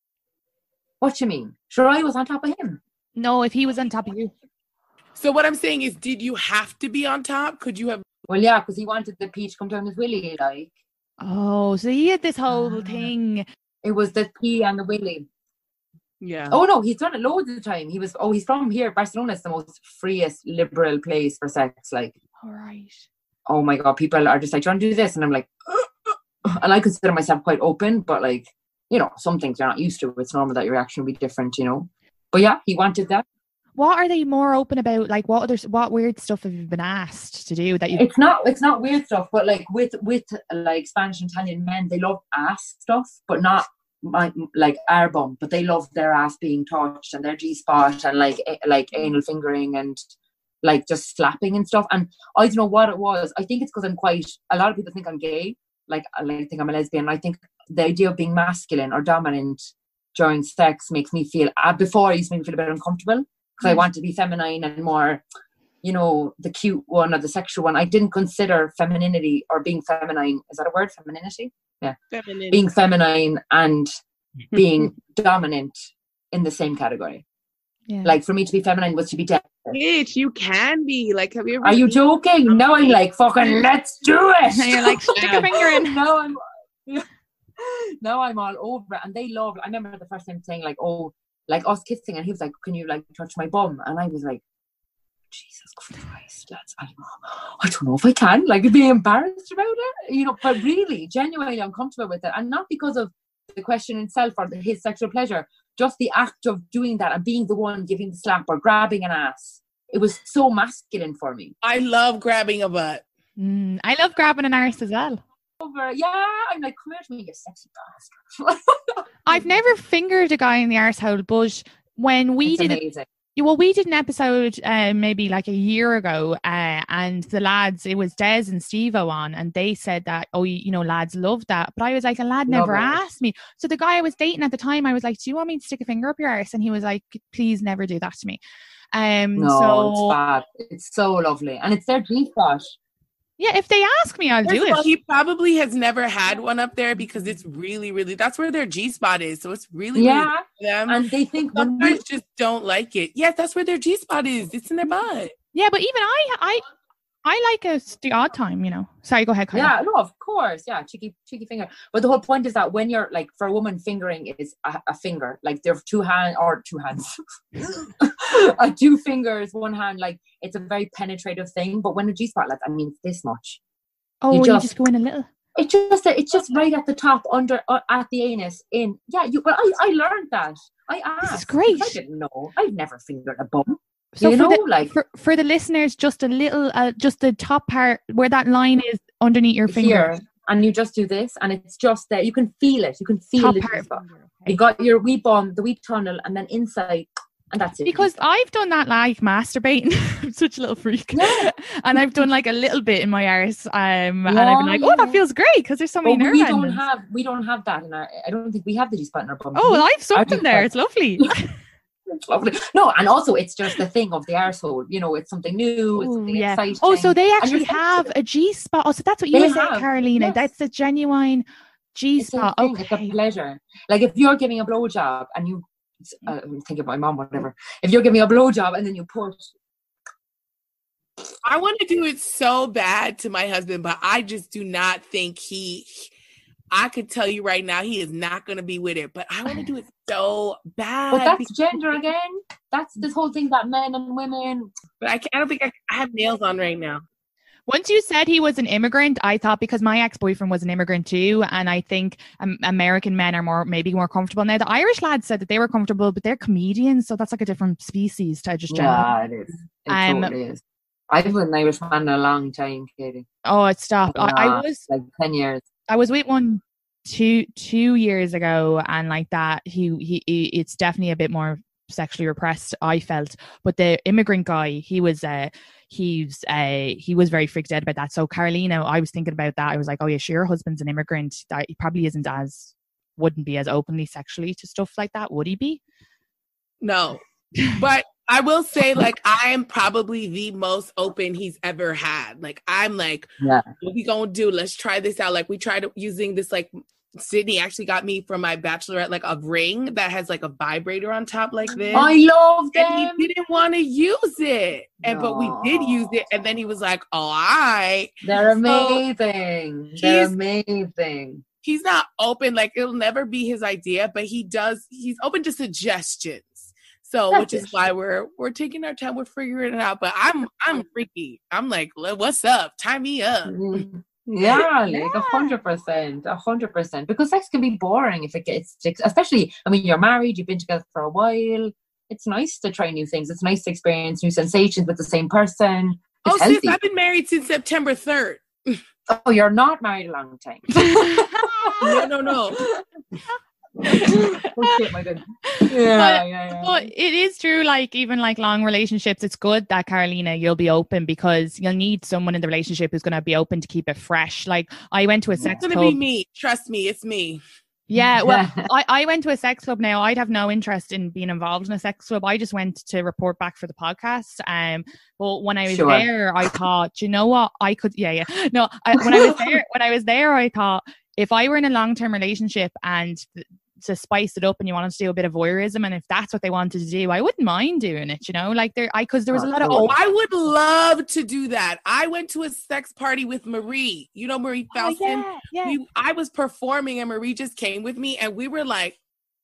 What you mean? Sure, I was on top of him. No, if he was on top of you. So what I'm saying is, did you have to be on top? Could you have? Well, yeah, because he wanted the pee to come down his willy. Like, Oh, so he had this whole Ah. thing. it was the pee and the willy. Yeah. Oh no, he's done it loads of the time. He was. Oh, he's from here. Barcelona is the most freest liberal place for sex. Like, All right. oh my god, people are just like, "Do you want to do this?" And I'm like, and I consider myself quite open, but like, you know, some things you're not used to. It's normal that your reaction will be different, you know. But yeah, he wanted that. What are they more open about? Like, what other, what weird stuff have you been asked to do that you? It's not, it's not weird stuff, but like with with like Spanish and Italian men, they love ass stuff, but not my, like our bum. But they love their ass being touched and their G spot and like a- like anal fingering and like just slapping and stuff. And I don't know what it was. I think it's because I'm quite. A lot of people think I'm gay. Like I like, think I'm a lesbian. I think the idea of being masculine or dominant during sex makes me feel. Uh, before, it used to make me feel a bit uncomfortable because I want to be feminine and more, you know, the cute one or the sexual one. I didn't consider femininity or being feminine. Is that a word? Femininity? Yeah. Feminine. Being feminine and being dominant in the same category. Yeah. Like for me to be feminine was to be dead. Bitch, you can be. Like, have you ever? Are you joking? Now I'm like, fucking, let's do it. And you're like, stick a finger in. now I'm, now I'm all over it, and they love. I remember the first time saying like, "Oh, like us kissing," and he was like, "Can you like touch my bum?" And I was like, "Jesus Christ, let's." I don't know. I don't know if I can. Like, be embarrassed about it, you know. But really, genuinely uncomfortable with it, and not because of the question itself or his sexual pleasure. Just the act of doing that and being the one giving the slap or grabbing an ass. It was so masculine for me. I love grabbing a butt. Mm, I love grabbing an arse as well. Over, yeah, I'm like, come here to me, you sexy bastard. I've never fingered a guy in the arsehole, but when we It's did it, amazing. well, we did an episode uh, maybe like a year ago, uh, and the lads, it was Des and Steve-O on, and they said that, oh, you, you know, lads love that. But I was like, a lad never Love it. asked me. So the guy I was dating at the time, I was like, do you want me to stick a finger up your arse? And he was like, please never do that to me. Um, No, so it's fab. It's so lovely. And it's their G-spot. yeah, if they ask me, I'll First do of all, it. he probably has never had one up there because it's really, really, that's where their G spot is. So it's really, Yeah. really for them. And they think when Some we, guys just don't like it. Yeah, that's where their G spot is. It's in their butt. Yeah, but even I, I, I like a, the odd time, you know. Sorry, go ahead, Kyle. yeah, no, of course, yeah, cheeky, cheeky finger. But the whole point is that when you're like, for a woman, fingering is a, a finger. Like there are two hands or two hands, uh, two fingers, one hand. Like it's a very penetrative thing. But when a G spot, like I mean, it's this much. Oh, You you just- just go in a little. It's just it's just right at the top, under uh, at the anus. In yeah, you. But I I learned that. I asked. This is great. 'cause I didn't know. I've never fingered a bum. So you for know, the, like for, for the listeners, just a little, uh, just the top part where that line is underneath your finger. here, and you just do this, and it's just there. You can feel it. You can feel Top the part. G-spot. Okay. You got your wee bum, the wee tunnel, and then inside, and that's it. Because I've done that like masturbating. I'm such a little freak. Yeah. And I've done like a little bit in my arse. Um, and I've Yeah, been like, oh, that yeah. feels great because there's so many But nerve we don't endings. have we don't have that in our. I don't think we have the G spot in our bum. Oh, well, I've something do there. that. It's lovely. It's lovely. No, and also it's just the thing of the arsehole. You know, it's something new. It's Oh, something yeah. exciting. Oh, so they And actually you're have sensitive. a G spot. Oh, so that's what you They were saying, have, Carolina. yes. That's a genuine G It's a spot. thing. It's a Okay. pleasure. Like if you're giving a blowjob and you, uh, I'm thinking of my mom, whatever. If you're giving a blowjob and then you put, I want to do it so bad to my husband, but I just do not think he, I could tell you right now, he is not going to be with it, but I want to do it so bad. but that's because- gender again. That's this whole thing that men and women. but I, can't, I don't think I, I have nails on right now. Once you said he was an immigrant, I thought because my ex-boyfriend was an immigrant too, and I think um, American men are more maybe more comfortable. Now the Irish lads said that they were comfortable, but they're comedians, so that's like a different species to just general. Yeah, it is. It um, totally is. I've been an Irish man a long time, Katie. Oh, it stopped. Uh, I, I was like ten years. I was with one two two years ago, and like that, he he, he it's definitely a bit more sexually repressed, I felt. But the immigrant guy, he was uh he's uh he was very freaked out about that. So Carolina, I was thinking about that. I was like, oh yeah, sure, your husband's an immigrant. That he probably isn't as wouldn't be as openly sexually to stuff like that, would he be? No, but I will say, like, I am probably the most open he's ever had. Like, I'm like, yeah, what we gonna do? Let's try this out. Like, we tried using this, like, Sydney actually got me for my bachelorette, like, a ring that has, like, a vibrator on top like this. I love them. And he didn't want to use it. And no. But we did use it. And then he was like, oh, all right. They're amazing. So They're amazing. He's not open. Like, it'll never be his idea, but he does. He's open to suggestions. So, That's which is it. why we're we're taking our time. We're figuring it out. But I'm I'm freaky. I'm like, what's up? Tie me up. Mm-hmm. Yeah, like a hundred percent, a hundred percent. Because sex can be boring if it gets, especially. I mean, you're married, you've been together for a while. It's nice to try new things. It's nice to experience new sensations with the same person. It's oh, healthy. sis, I've been married since September third. Oh, you're not married a long time. no, no, no. Oh, shit, my goodness. Yeah, but, yeah, yeah. But it is true, like even like long relationships, it's good that Carolina, you'll be open, because you'll need someone in the relationship who's going to be open to keep it fresh. Like I went to a sex club. It's going to be me. Trust me, it's me. Yeah, well, I, I went to a sex club now. I'd have no interest in being involved in a sex club. I just went to report back for the podcast. Um, but when I was sure. there, I thought, you know what, I could, yeah, yeah. No, I, when I was there, when I was there, I thought if I were in a long-term relationship and to spice it up and you wanted to do a bit of voyeurism, and if that's what they wanted to do, I wouldn't mind doing it, you know, like there I because there was a lot of oh I would love to do that. I went to a sex party with Marie, you know, Marie Faustin. Oh, yeah, yeah. We, I was performing and Marie just came with me and we were like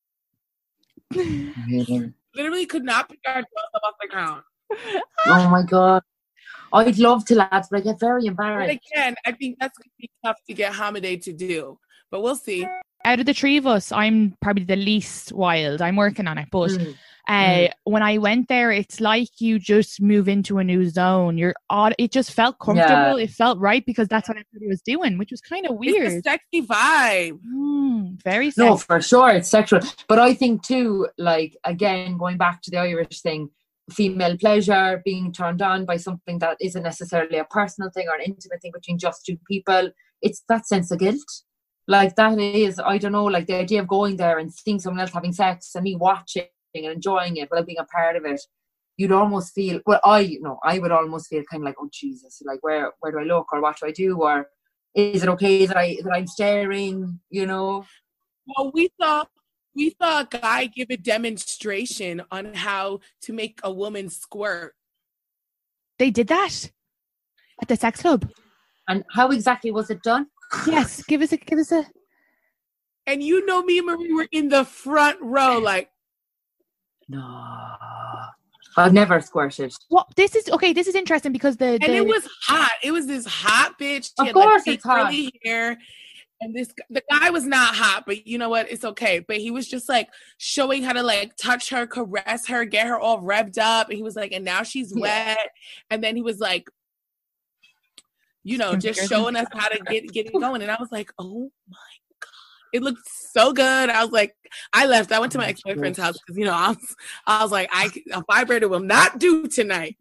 literally could not pick ourselves up off the ground. Oh my god, I'd love to, lads, but I get very embarrassed. But again, I think that's gonna be tough to get Hamide to do, but we'll see. Out of the three of us, I'm probably the least wild. I'm working on it. But mm. uh, mm. when I went there, it's like you just move into a new zone. You're odd. It just felt comfortable. Yeah. It felt right because that's what everybody was doing, which was kind of weird. It's a sexy vibe. Mm, very sexy. No, for sure. It's sexual. But I think too, like, again, going back to the Irish thing, female pleasure, being turned on by something that isn't necessarily a personal thing or an intimate thing between just two people. It's that sense of guilt. Like that is, I don't know, like the idea of going there and seeing someone else having sex and me watching and enjoying it without being a part of it, you'd almost feel, well, I, you know, I would almost feel kind of like, oh Jesus, like where, where do I look or what do I do, or is it okay that I that I'm staring, you know? Well, we saw we saw a guy give a demonstration on how to make a woman squirt. They did that at the sex club. And how exactly was it done? Yes, give us a give us a. And you know, me and Marie were in the front row, like. No, I've never squirted. What this is okay. This is interesting because the, the... and it was hot. It was this hot bitch. Of had, course, like, it's hot. Hair, and this the guy was not hot, but you know what? It's okay. But he was just like showing how to like touch her, caress her, get her all revved up, and he was like, and now she's wet, yeah. And then he was like, you know, just showing us how to get get it going. And I was like, oh my God. It looked so good. I was like, I left. I went to my ex-boyfriend's house because, you know, I was, I was like, I, a vibrator will not do tonight.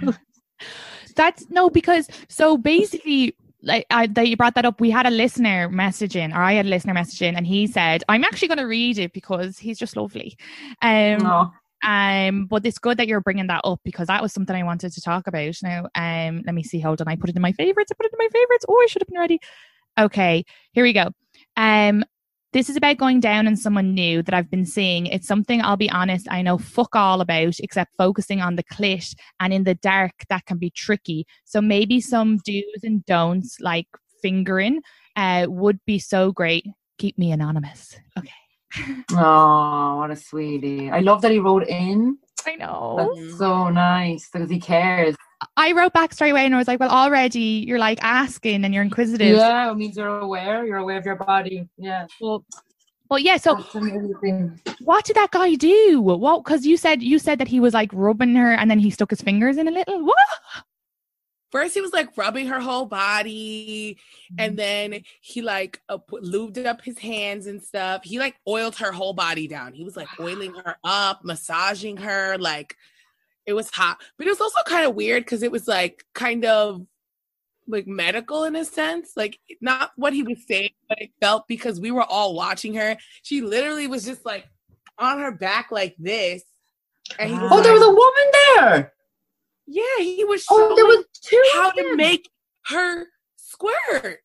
That's, no, because, so basically, like I, that you brought that up, we had a listener message in, or I had a listener message in, and he said, I'm actually going to read it because he's just lovely. Um, Aww. Um, but it's good that you're bringing that up because that was something I wanted to talk about. Now, um, let me see. Hold on. I put it in my favorites. I put it in my favorites. Oh, I should have been ready. Okay, here we go. Um, this is about going down on someone new that I've been seeing. It's something, I'll be honest, I know fuck all about, except focusing on the clit, and in the dark that can be tricky. So maybe some do's and don'ts, like fingering, uh, would be so great. Keep me anonymous. Okay. Oh, what a sweetie. I love that he wrote in. I know. That's so nice because he cares. I wrote back straight away and I was like, well, already you're like asking and you're inquisitive. Yeah, it means you're aware. You're aware of your body. Yeah. Well, well yeah. So That's amazing. what did that guy do? What? Because you said you said that he was like rubbing her and then he stuck his fingers in a little. What? First, he was like rubbing her whole body, and then he like uh, put, lubed up his hands and stuff. He like oiled her whole body down. He was like oiling her up, massaging her. Like it was hot, but it was also kind of weird because it was like kind of like medical in a sense, like not what he was saying, but it felt because we were all watching her. She literally was just like on her back like this, and he was Oh, like, there was a woman there. yeah, he was Oh, showing there was two how of them. to make her squirt.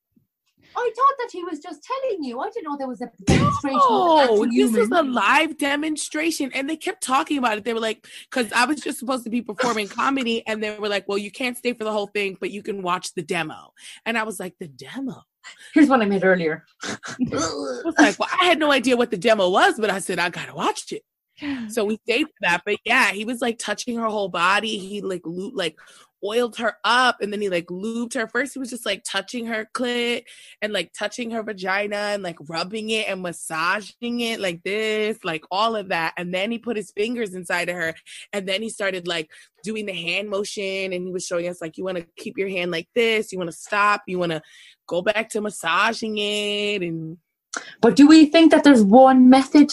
I thought that he was just telling you. I didn't know there was a demonstration. Oh, of an this actual was a human. live demonstration. And they kept talking about it. They were like, because I was just supposed to be performing comedy. And they were like, well, you can't stay for the whole thing, but you can watch the demo. And I was like, the demo? Here's one I made earlier. I was like, well, I had no idea what the demo was, but I said, I got to watch it. So we stayed for that. But yeah, he was like touching her whole body. He like lo- like oiled her up, and then he like lubed her. First he was just like touching her clit and like touching her vagina and like rubbing it and massaging it like this, like all of that. And then he put his fingers inside of her, and then he started like doing the hand motion, and he was showing us like, you want to keep your hand like this, you want to stop, you want to go back to massaging it. And But do we think that there's one method?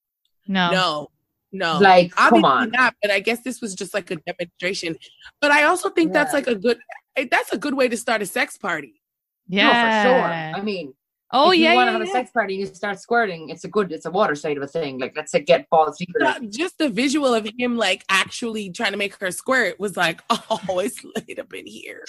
No. no No, Like, obviously come on. not. But I guess this was just like a demonstration. But I also think that's Yeah. like a good. That's a good way to start a sex party. Yeah. No, for sure. I mean, Oh if you yeah. want to yeah, have a yeah. sex party and you start squirting, it's a good, it's a water side of a thing. Like, let's say get balls deeper. Uh, Just the visual of him like actually trying to make her squirt was like, oh, it's lit up in here.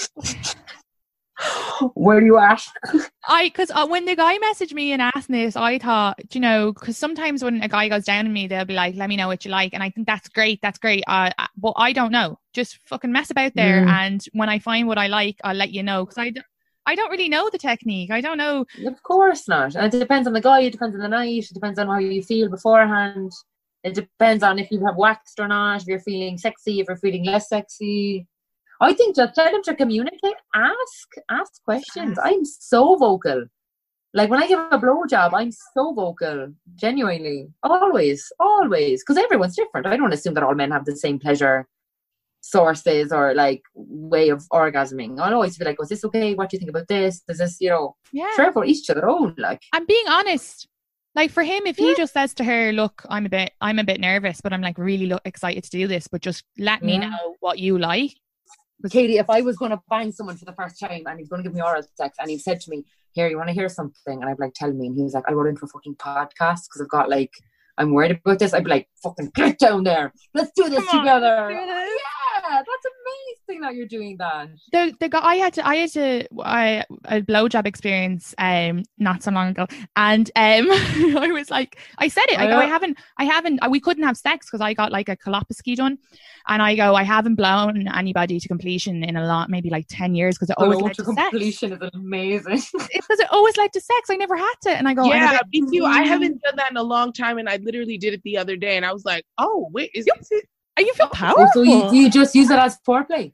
Where do you at? I because uh, when the guy messaged me and asked me this, I thought, you know, because sometimes when a guy goes down on me, they'll be like, "Let me know what you like," and I think that's great, that's great. Uh, uh, but I don't know. Just fucking mess about there, Mm. and when I find what I like, I'll let you know. Because I, d- I don't really know the technique. I don't know. Of course not. And it depends on the guy, it depends on the night, it depends on how you feel beforehand. It depends on if you have waxed or not, if you're feeling sexy, if you're feeling less sexy. I think just tell them to communicate, ask, ask questions. I'm so vocal. Like when I give a blowjob, I'm so vocal, genuinely, always, always, because everyone's different. I don't assume that all men have the same pleasure sources or like way of orgasming. I'll always be like, "Was this okay? What do you think about this? Does this, you know?" Yeah, Sure, for each to their own. Like, I'm being honest. Like for him, if he Yeah. just says to her, "Look, I'm a bit, I'm a bit nervous, but I'm like really lo- excited to do this, but just let me Yeah. know what you like." Katie, if I was going to bang someone for the first time and he's going to give me oral sex and he said to me, "Here, you want to hear something?" And I'd be like, "Tell me." And he was like, "I wrote into a fucking podcast because I've got like, I'm worried about this." I'd be like, "Fucking get down there. Let's do this Come on, together." do this. Yeah, that's amazing that you're doing that. The the guy I had to I had to I a blowjob experience um not so long ago, and um I was like, I said it I go, Yeah. I haven't I haven't we couldn't have sex because I got like a colposcopy done, and I go, I haven't blown anybody to completion in a lot, maybe like ten years, because it always Hello led to to sex. completion is amazing. Because it always led to sex. I never had to, and I go, I'm a Yeah, bit- me too. I haven't done that in a long time, and I literally did it the other day, and I was like, oh, wait, is this it? Are you feel powerful? Oh, so you, do you just use it as foreplay?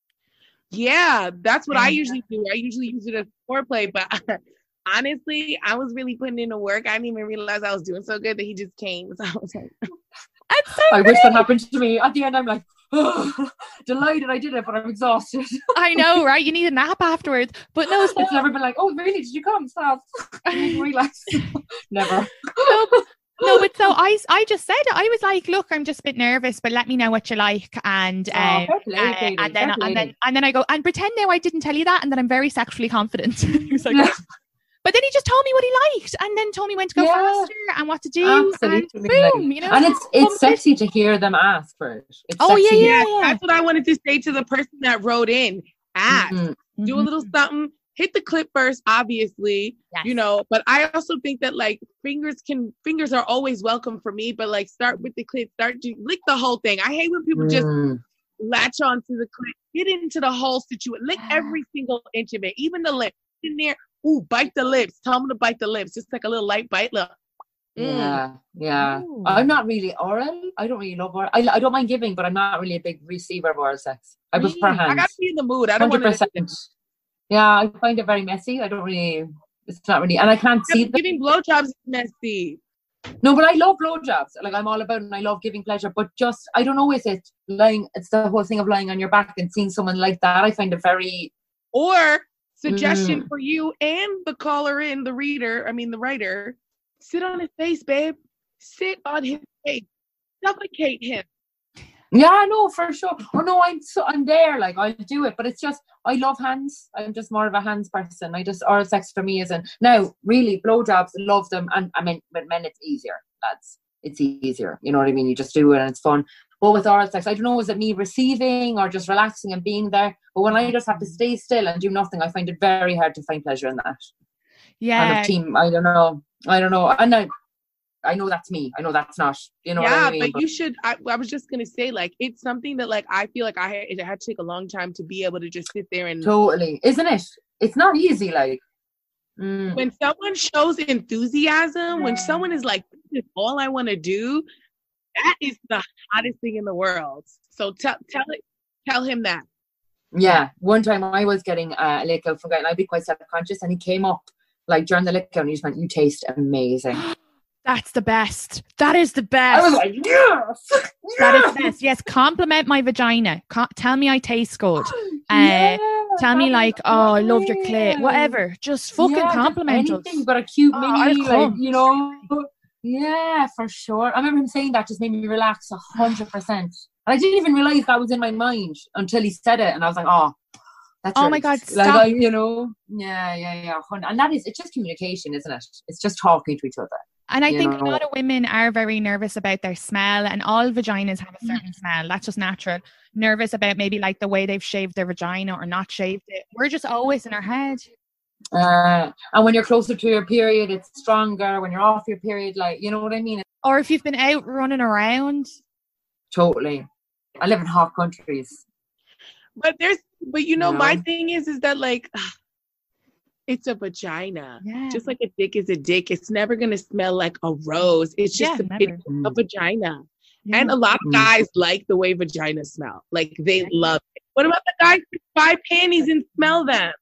Yeah, that's what I Yeah. usually do. I usually use it as foreplay, but honestly, I was really putting in the work. I didn't even realize I was doing so good that he just came. So I was like, That's so I great. wish that happened to me. At the end, I'm like, oh, delighted I did it, but I'm exhausted. I know, right? You need a nap afterwards, but no, so, It's never been like, "Oh, really? Did you come? Stop." I need to relax. Never. no, but- no, but so I, I just said it. I was like, look, I'm just a bit nervous, but let me know what you like, and Oh, um, fair play, uh, Katie, and then fair and then play. and then I go and pretend now I didn't tell you that, and that I'm very sexually confident. He was like, but then he just told me what he liked, and then told me when to go Yeah. faster and what to do, Absolutely. and Like- boom, you know. And it's it's Competition. sexy to hear them ask for it. It's Oh, yeah, sexy. yeah. yeah, that's what I wanted to say to the person that wrote in. Ask, Mhm. do a little something, hit the clip first, obviously, Yes. you know, but I also think that like fingers can, fingers are always welcome for me, but like start with the clip, start to lick the whole thing. I hate when people just Mm. latch onto the clip, get into the whole situation, lick every single inch of it, even the lip in there. Ooh, bite the lips. Tell them to bite the lips. Just like a little light bite. Look. Yeah, yeah. Ooh. I'm not really oral. I don't really love oral. I, I don't mind giving, but I'm not really a big receiver of oral sex. I Me, prefer hands. I gotta be in the mood. I don't want to. Yeah, I find it very messy. I don't really. It's not really, and I can't see them. Giving blowjobs is messy. No, but I love blowjobs. Like I'm all about it, and I love giving pleasure. But just I don't know, is it lying? It's the whole thing of lying on your back and seeing someone like that. I find it very. Or suggestion Mm. for you and the caller in, the reader. I mean the writer. Sit on his face, babe. Sit on his face. Suffocate him. Yeah, no, for sure. Oh no, I'm so I'm there. Like I'll do it, but it's just I love hands. I'm just more of a hands person. I just oral sex for me isn't now really blowjobs. Love them, and I mean with men it's easier. Lads, it's easier. You know what I mean? You just do it and it's fun. But with oral sex, I don't know, is it me receiving or just relaxing and being there? But when I just have to stay still and do nothing, I find it very hard to find pleasure in that. Yeah. Kind of team. I don't know. I don't know. And I, I know that's me. I know that's not. You know yeah, what I mean? but you should. I, I was just gonna say, like, it's something that, like, I feel like I had, it had to take a long time to be able to just sit there and. Totally, isn't it? It's not easy. Like, mm. when someone shows enthusiasm, when someone is like, "This is all I want to do," that is the hottest thing in the world. So tell tell it, tell him that. Yeah, one time I was getting uh, a lick out from a guy, and I'd be quite self-conscious, and he came up like during the lick out, and he just went, "You taste amazing." That's the best. That is the best. I was like, yes, yes! That is the best. Yes, compliment my vagina. Co- tell me I taste good. Uh, Yeah, tell me that like, is oh, I love your clit. amazing. Whatever. Just fucking Yeah, just compliment us. anything but a cute Oh, mini, I'll like, come. you know. Yeah, for sure. I remember him saying that just made me relax a hundred percent. And I didn't even realize that was in my mind until he said it, and I was like, oh, that's Oh right. my God, Like, stop. I, you know, yeah, yeah, yeah. And that is, it's just communication, isn't it? It's just talking to each other. And I you think a know. lot of women are very nervous about their smell, and all vaginas have a certain smell. That's just natural. Nervous about maybe like the way they've shaved their vagina or not shaved it. We're just always in our head. Uh, and when you're closer to your period, it's stronger. When you're off your period, like, you know what I mean? Or if you've been out running around. Totally. I live in hot countries. But there's, but you know, No. my thing is, is that like, it's a vagina. Yeah. Just like a dick is a dick. It's never gonna smell like a rose. It's just Yeah, a, never. it's a vagina. Yeah. And a lot of Mm. guys like the way vaginas smell. Like they love it. What about the guys who buy panties and smell them?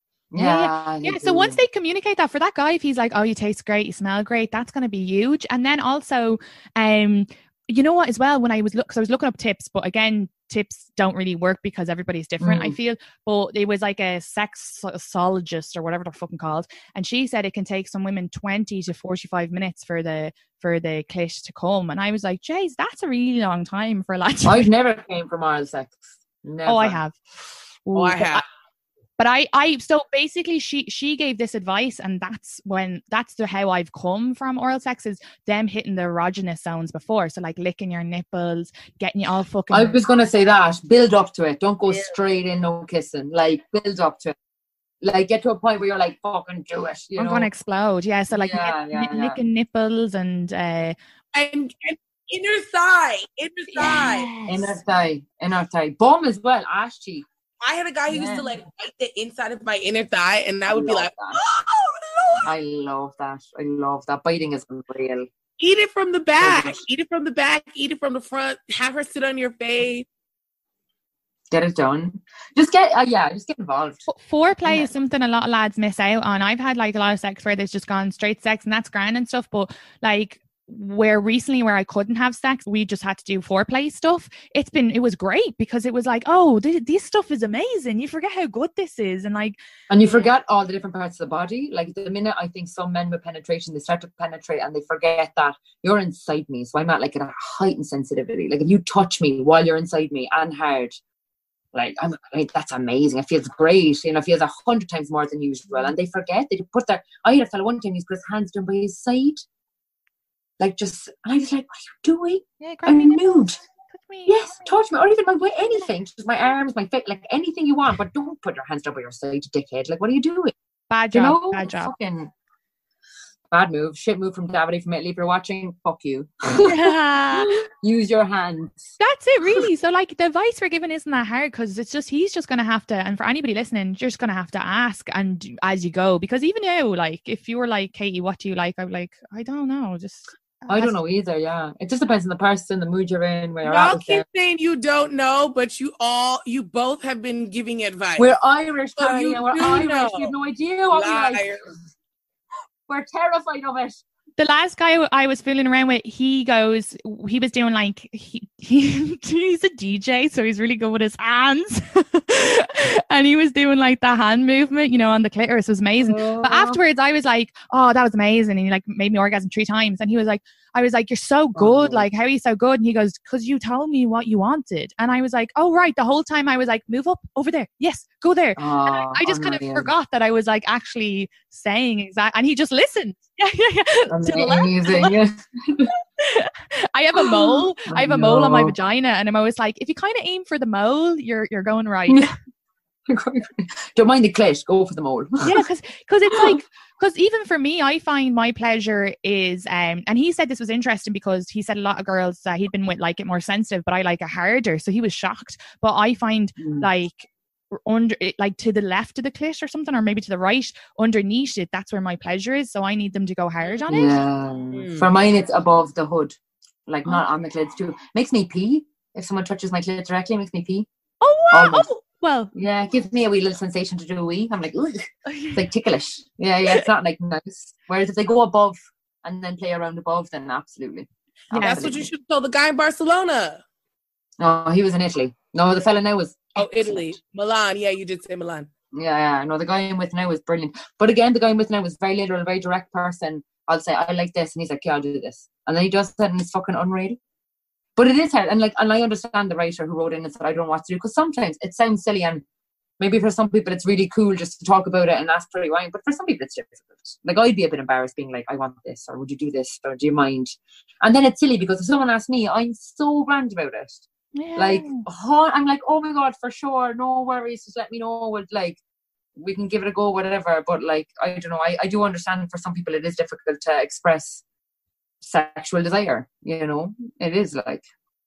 Yeah, Yeah. Yeah, so once they communicate that for that guy, if he's like, oh, you taste great, you smell great, that's going to be huge. And then also, um, you know what, as well, when I was look, so I was looking up tips, but again, tips don't really work because everybody's different, I Mm. feel. But it was like a sexologist or whatever they're fucking called, and she said it can take some women twenty to forty-five minutes for the for the clit to come. And I was like, jeez, that's a really long time for a lad to I've never came from oral sex. Never. Oh, I have. Oh, I Ooh, but have. But I, I, so basically she, she gave this advice, and that's when, that's the, how I've come from oral sex, is them hitting the erogenous zones before. So like licking your nipples, getting you all fucking. I was going to say that. Build up to it. Don't go straight in, no kissing. Like, build up to it. Like, get to a point where you're like, fucking do it. You I'm know? going to explode. Yeah. So like Yeah, nip- yeah, nip- yeah. licking nipples and, uh, And, and inner thigh, inner thigh. yes. Inner thigh. Inner thigh. Bum as well. Ass cheek. I had a guy who used Yeah. to like bite the inside of my inner thigh, and I would be love like, that. "Oh Lord!" I love that. I love that. Biting is real. Eat it from the back. good. Eat it from the back. Eat it from the front. Have her sit on your face. Get it done. Just get, uh, yeah, just get involved. Foreplay Yeah. is something a lot of lads miss out on. I've had like a lot of sex where there's just gone straight sex, and that's grand and stuff. But like where recently where I couldn't have sex, we just had to do foreplay stuff. It's been, it was great because it was like, oh, th- this stuff is amazing. You forget how good this is. And like, And you forget all the different parts of the body. Like the minute I think some men with penetration, they start to penetrate and they forget that you're inside me. So I'm at like a heightened sensitivity. Like if you touch me while you're inside me and hard, like I'm like, that's amazing. It feels great. You know, it feels a hundred times more than usual. And they forget. They put their, I had a fellow one time, he's put his hands down by his side. Like just, and I was like, what are you doing? yeah, I'm grab me nipples, nude. touch me, Yes, touch me. touch me, or even my way, anything. Just my arms, my feet, like anything you want, but don't put your hands down by your side, dickhead. Like, what are you doing? Bad You job, know? bad job. Fucking, Bad move. Shit move from Davide from Italy. If you're watching, fuck you. Yeah. Use your hands. That's it, really. So, like, the advice we're giving isn't that hard because it's just, he's just going to have to, and for anybody listening, you're just going to have to ask and as you go. Because even now, like, if you were like, Katie, what do you like? I'm like, I don't know. Just. I don't know either, yeah. It just depends on the person, the mood you're in, where you're Y'all at with keep them. saying you don't know, but you all, you both have been giving advice. We're Irish, So Carolina. you We're do Irish. know. We have no idea what we like. Liars. We're terrified of it. The last guy I was fooling around with, he goes, he was doing like, he, he he's a D J, so he's really good with his hands. And he was doing like the hand movement, you know, on the clitoris. It was amazing. Oh. But afterwards, I was like, oh, that was amazing. And he like made me orgasm three times. And he was like, I was like, you're so good. Oh. Like, how are you so good? And he goes, because you told me what you wanted. And I was like, oh, right. The whole time I was like, move up over there. Yes, go there. Oh, and I, I just kind of unreal. forgot that I was like actually saying exact. And he just listened. Yeah, yeah, yeah. To the left, to the left. Amazing. I have a mole. I have a mole on my No. vagina, and I'm always like, if you kind of aim for the mole, you're you're going right. Don't mind the clit, go for the mole. Yeah, because because it's like because even for me, I find my pleasure is um. And he said this was interesting because he said a lot of girls uh, he'd been with like it more sensitive, but I like it harder. So he was shocked. But I find Mm. like under it, like to the left of the clit or something, or maybe to the right underneath it. That's where my pleasure is. So I need them to go hard on it. Yeah. Mm. For mine, it's above the hood, like not on the clits too. Makes me pee. If someone touches my clit directly, it makes me pee. Oh wow! Almost. Oh, well, Yeah, it gives me a wee little sensation to do a wee. I'm like, ooh, it's like ticklish. Yeah, yeah, it's not like nice. Whereas if they go above and then play around above, then absolutely. Yeah, That's what you should tell the guy in Barcelona. No, he was in Italy. No, the fella now was. Oh, Italy. Milan. Yeah, you did say Milan. Yeah, yeah. No, the guy I'm with now was brilliant. But again, the guy I'm with now was very literal, very direct person. I'll say, I like this. And he's like, yeah, I'll do this. And then he does that and it's fucking unreal. But it is hard. And like, and I understand the writer who wrote in and said, I don't know what to do. Because sometimes it sounds silly and maybe for some people it's really cool just to talk about it and ask for rewind. But for some people it's difficult. Like I'd be a bit embarrassed being like, I want this, or would you do this, or do you mind? And then it's silly because if someone asks me, I'm so grand about it. yeah. Like, oh, I'm like, oh my God, for sure. No worries. Just let me know. Would like, we can give it a go, whatever. But like, I don't know. I, I do understand for some people it is difficult to express sexual desire. You know, it is like.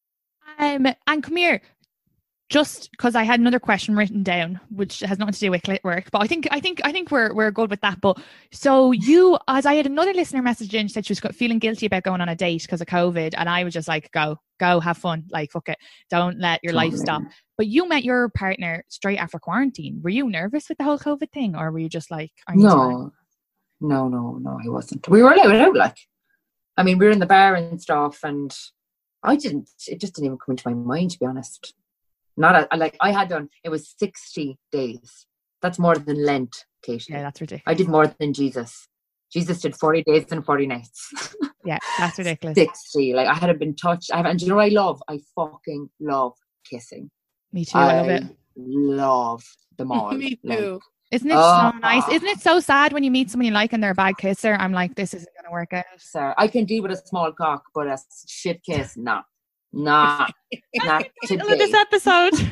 Um, and come here, just because I had another question written down, which has nothing to do with clit work, but I think I think I think we're we're good with that. But so you, as I had another listener message in, said she was feeling guilty about going on a date because of COVID, and I was just like, go, go, have fun, like fuck it, don't let your life stop. But you met your partner straight after quarantine. Were you nervous with the whole COVID thing, or were you just like, I need to No, no, no, no, I wasn't. We were allowed out, like. I mean, we were in the bar and stuff, and I didn't. It just didn't even come into my mind, to be honest. Not a, like I had done. It was sixty days. That's more than Lent, Katie. Yeah, that's ridiculous. I did more than Jesus. Jesus did forty days and forty nights. Yeah, that's ridiculous. sixty. Like I hadn't been touched. I have, and do you know what I love? I fucking love kissing. Me too. I, love it. Love them all. Me Like, too. Isn't it Oh. so nice? Isn't it so sad when you meet someone you like and they're a bad kisser? I'm like, this isn't going to work out. sir, I can deal with a small cock, but a shit kiss, nah, nah, not Title of this today. episode.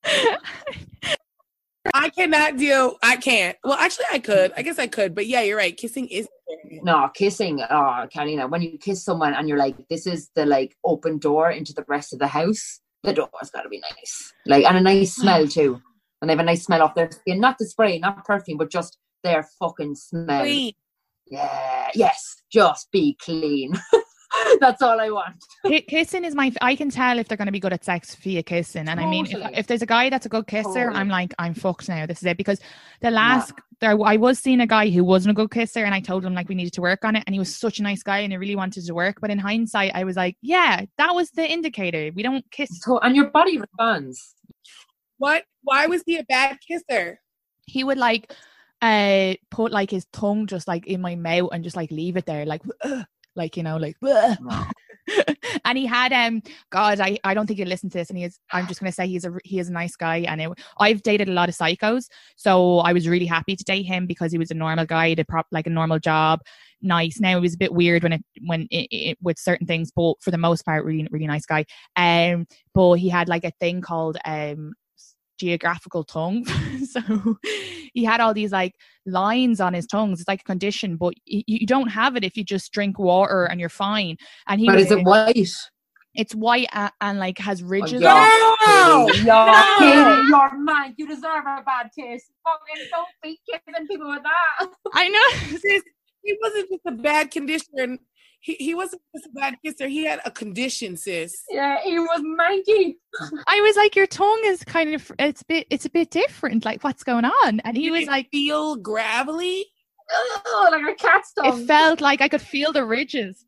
I cannot deal. I can't. Well, actually, I could. I guess I could. But yeah, you're right. Kissing is. No, kissing, oh, Carolina, when you kiss someone and you're like, this is the like open door into the rest of the house, the door's got to be nice. Like, and a nice smell too. And they have a nice smell off their skin. Not the spray, not perfume, but just their fucking smell. Clean. Yeah, yes, just be clean. That's all I want. Ki- Kissing is my. I can tell if they're going to be good at sex via kissing, and I mean, if, Totally. if there's a guy that's a good kisser, Totally. I'm like, I'm fucked now. This is it. Because the last, there, I was seeing a guy who wasn't a good kisser, and I told him like we needed to work on it, and he was such a nice guy, and he really wanted to work. But in hindsight, I was like, yeah, that was the indicator. We don't kiss. So, and your body responds. What? Why was he a bad kisser? He would like, uh, put like his tongue just like in my mouth and just like leave it there, like, "Ugh," like you know, like. "Ugh." No. And he had um God I, I don't think he'll listen to this, and he is I'm just gonna say he's a he is a nice guy, and it, I've dated a lot of psychos, so I was really happy to date him because he was a normal guy, he did prop like a normal job, nice. Now it was a bit weird when it when it, it with certain things, but for the most part really really nice guy. Um but he had like a thing called um geographical tongue. So he had all these like lines on his tongues. It's like a condition, but you, you don't have it if you just drink water and you're fine. And he But was, is it white? it's white and, and like has ridges. Oh, No! Katie, No! Katie, you're mad. You deserve a bad taste. Fucking don't be kissing people with that. I know. Sis, he wasn't just a bad conditioner. He he wasn't just a bad kisser. He had a condition, sis. Yeah, he was manky. I was like, your tongue is kind of, it's a bit, it's a bit different. Like, what's going on? And he Did was it like, feel gravelly. Oh, like a cat's tongue. it felt like I could feel the ridges.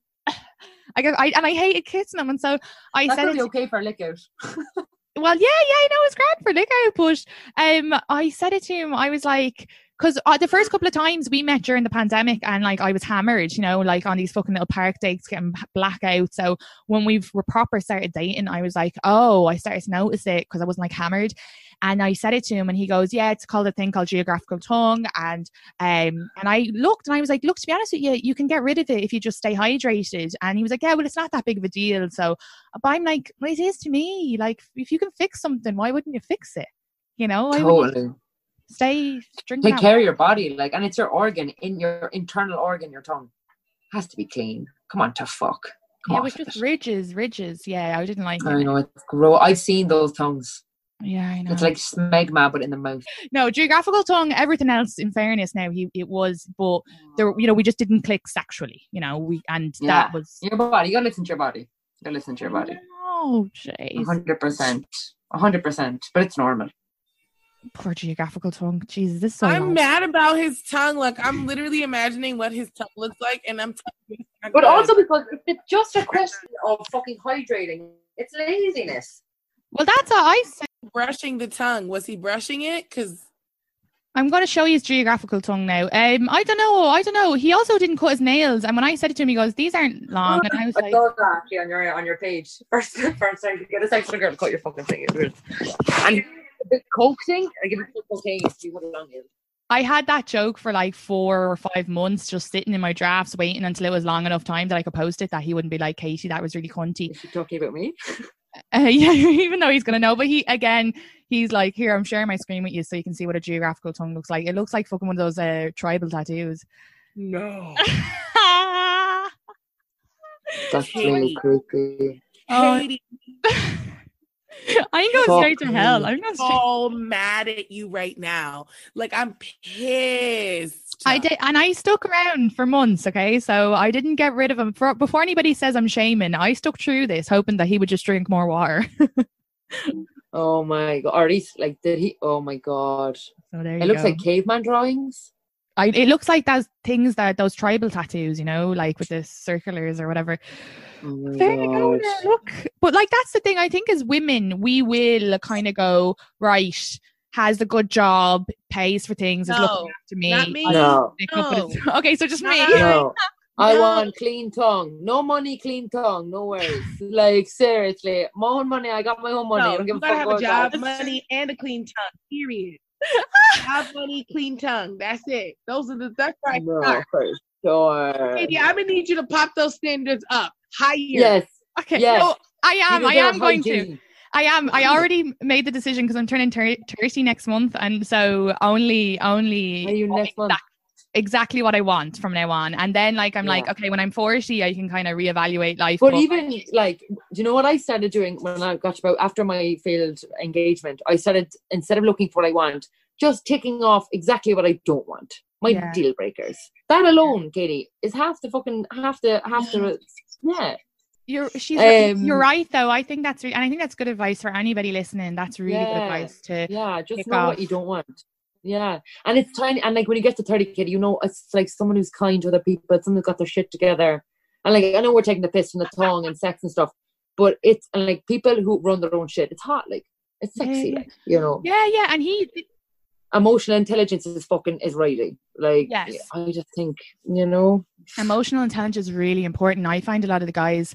I got, I and I hated kissing him, and so I That's said, probably it, okay for a lick out. well, yeah, yeah, I know it's grand for lick out, but um, I said it to him. I was like, because uh, the first couple of times we met during the pandemic, and like I was hammered, you know, like on these fucking little park dates, getting blackout. So when we were proper started dating, I was like, oh, I started to notice it because I wasn't like hammered. And I said it to him, and he goes, yeah, it's called a thing called geographical tongue. And um, and I looked, and I was like, look, to be honest with you, you can get rid of it if you just stay hydrated. And he was like, yeah, well, it's not that big of a deal. So, but I'm like, well, it is to me. Like, if you can fix something, why wouldn't you fix it? You know, why wouldn't you Totally. stay drinking? Take that care of water? your body, like, and it's your organ, in your internal organ, your tongue has to be clean. Come on, to fuck. Come Yeah, it on. was just ridges, ridges. Yeah, I didn't like I it. know it's gross. I've seen those tongues. Yeah, I know. It's like smegma, but in the mouth. No, geographical tongue, everything else, in fairness now, he it was, but there, you know, we just didn't click sexually, you know, we, and Yeah. that was, Your body. You gotta listen to your body. You gotta listen to your body. oh, A jeez. hundred percent. A hundred percent. But it's normal. Poor geographical tongue. Jesus, this is so I'm long. mad about his tongue. Like, I'm literally imagining what his tongue looks like, and I'm telling you, it's not But good. also because if it's just a question of fucking hydrating, it's laziness. Well, that's all I said. brushing the tongue. Was he brushing it? Because I'm going to show you his geographical tongue now. Um, I don't know. I don't know. He also didn't cut his nails. And when I said it to him, he goes, these aren't long. And I was I like, saw that actually on your on your page. First, first time to get a section girl to cut your fucking finger. And the coke thing, I give it cocaine to see what long is. I had that joke for like four or five months, just sitting in my drafts, waiting until it was long enough time that I could post it, that he wouldn't be like, Katie, that was really cunty. Is she talking about me? Uh, yeah, even though he's going to know. But he, again, he's like, here, I'm sharing my screen with you so you can see what a geographical tongue looks like. It looks like fucking one of those uh, tribal tattoos. no. That's really creepy. Oh. Katie, I'm going Fuck straight to hell. me. I'm going straight. so mad at you right now. Like, I'm pissed. I did, and I stuck around for months. Okay, so I didn't get rid of him. For, before anybody says I'm shaming, I stuck through this, hoping that he would just drink more water. Oh my god. Or at least like did he oh my god. So there you It looks go. like caveman drawings. I, it looks like those things that those tribal tattoos, you know, like with the circulars or whatever. Oh my There you go. god. There, look, but like that's the thing. I think as women, we will kind of go right. Has a good job, pays for things, is No, looking after me. not me. No. Pick up with No. it. Okay, so just me. No. No. I No. want clean tongue. No money, clean tongue. No worries. Like seriously. My own money, I got my own money. I No, don't give you a gotta fuck have about a job, that. money, and a clean tongue. Period. Job, money, clean tongue. That's it. Those are the that's right. No, for sure. Katie, I'm gonna need you to pop those standards up higher. Yes. Okay, Yes. no, I am. You I deserve am going to. hygiene. I am. I already made the decision because I'm turning thir- thirty next month, and so only, only Are you next month? exact- exactly what I want from now on. And then, like, I'm like, Yeah. okay, when I'm forty, I can kind of reevaluate life. But even like, do you know what I started doing when I got about after my failed engagement? I started, instead of looking for what I want, just ticking off exactly what I don't want. My Yeah. deal breakers. That alone, Katie, is half the fucking half the half the yeah. You're she's Um, you're right though. I think that's re- and I think that's good advice for anybody listening. That's really good Yeah. advice to Yeah, just Kick know off. what you don't want. Yeah. And it's tiny, and like when you get to thirty, Katie, you know, it's like someone who's kind to other people, someone who's got their shit together. And like I know we're taking the piss from the tongue and sex and stuff, but it's and like people who run their own shit, it's hot, like it's sexy, Yeah. like, you know. yeah, yeah. And he Emotional intelligence is fucking Israeli. Like Yes. I just think, you know. emotional intelligence is really important. I find a lot of the guys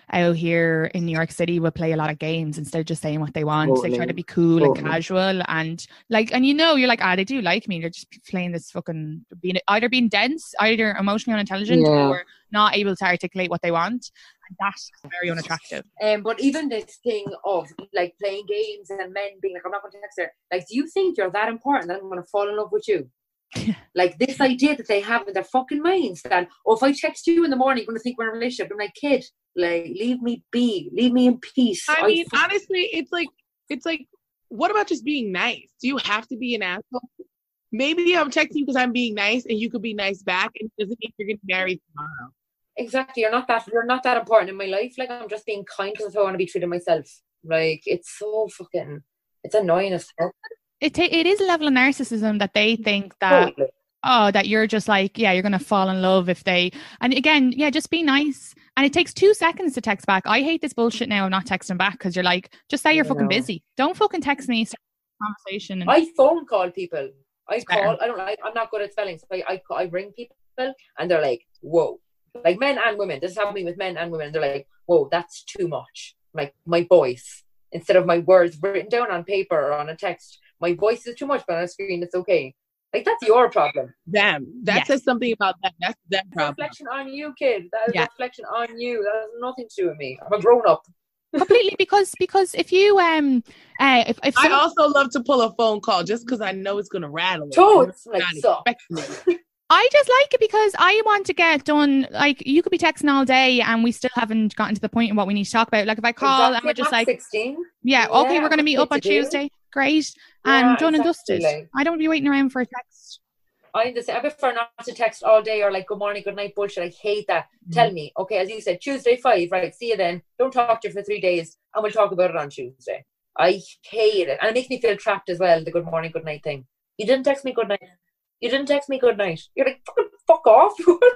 out here in New York City will play a lot of games instead of just saying what they want. Totally. They try to be cool Totally. and casual, and like, and you know, you're like, ah, they do like me. They're just playing this fucking being either being dense, either emotionally unintelligent, Yeah. or not able to articulate what they want. And that's very unattractive. Um, but even this thing of like playing games and men being like, I'm not going to text her. Like, do you think you're that important that I'm going to fall in love with you? Like this idea that they have in their fucking minds that, oh, if I text you in the morning, you're going to think we're in a relationship. I'm like, kid, like, leave me be, leave me in peace. I mean, f- honestly, it's like, it's like, what about just being nice? Do you have to be an asshole? Maybe I'm texting you because I'm being nice, and you could be nice back, and it doesn't mean you're getting married tomorrow. Exactly. You're not that. You're not that important in my life. Like, I'm just being kind because I want to be treated myself. Like, it's so fucking. It's annoying as fuck. It ta- it is a level of narcissism that they think that. Totally. Oh, that you're just like, yeah, you're going to fall in love if they, and again, yeah, just be nice. And it takes two seconds to text back. I hate this bullshit now of not texting back because you're like, just say you're I fucking know. busy. Don't fucking text me, start a conversation. And I phone call people. I It's better. call. I don't like. I'm not good at spelling, so I, I I ring people, and they're like, "Whoa!" Like men and women. This is happening with men and women. They're like, "Whoa, that's too much." Like my voice, instead of my words written down on paper or on a text, my voice is too much, but on a screen it's okay. Like, that's your problem. Them. That Yes. says something about them. That's their It's a problem. reflection on you, kid. That is Yeah. a reflection on you. That has nothing to do with me. I'm a grown up. completely because because if you um uh if, if I someone- also love to pull a phone call just because I know it's going to rattle. it. Totes, I'm like, not suck. expecting it. I just like it because I want to get done. Like, you could be texting all day and we still haven't gotten to the point in what we need to talk about. Like, if I call Exactly. and we're just I'm like, sixteen. yeah, okay, Yeah, we're going to meet up on what to do. Tuesday. Great. And Yeah, done and exactly, dusted. like- I don't be waiting around for a text. I just I prefer not to text all day or like good morning, good night bullshit. I hate that. Mm. Tell me, okay, as you said, Tuesday five, right? See you then. Don't talk to you for three days, and we'll talk about it on Tuesday. I hate it, and it makes me feel trapped as well. The good morning, good night thing. You didn't text me good night. You didn't text me good night. You're like, fucking fuck off.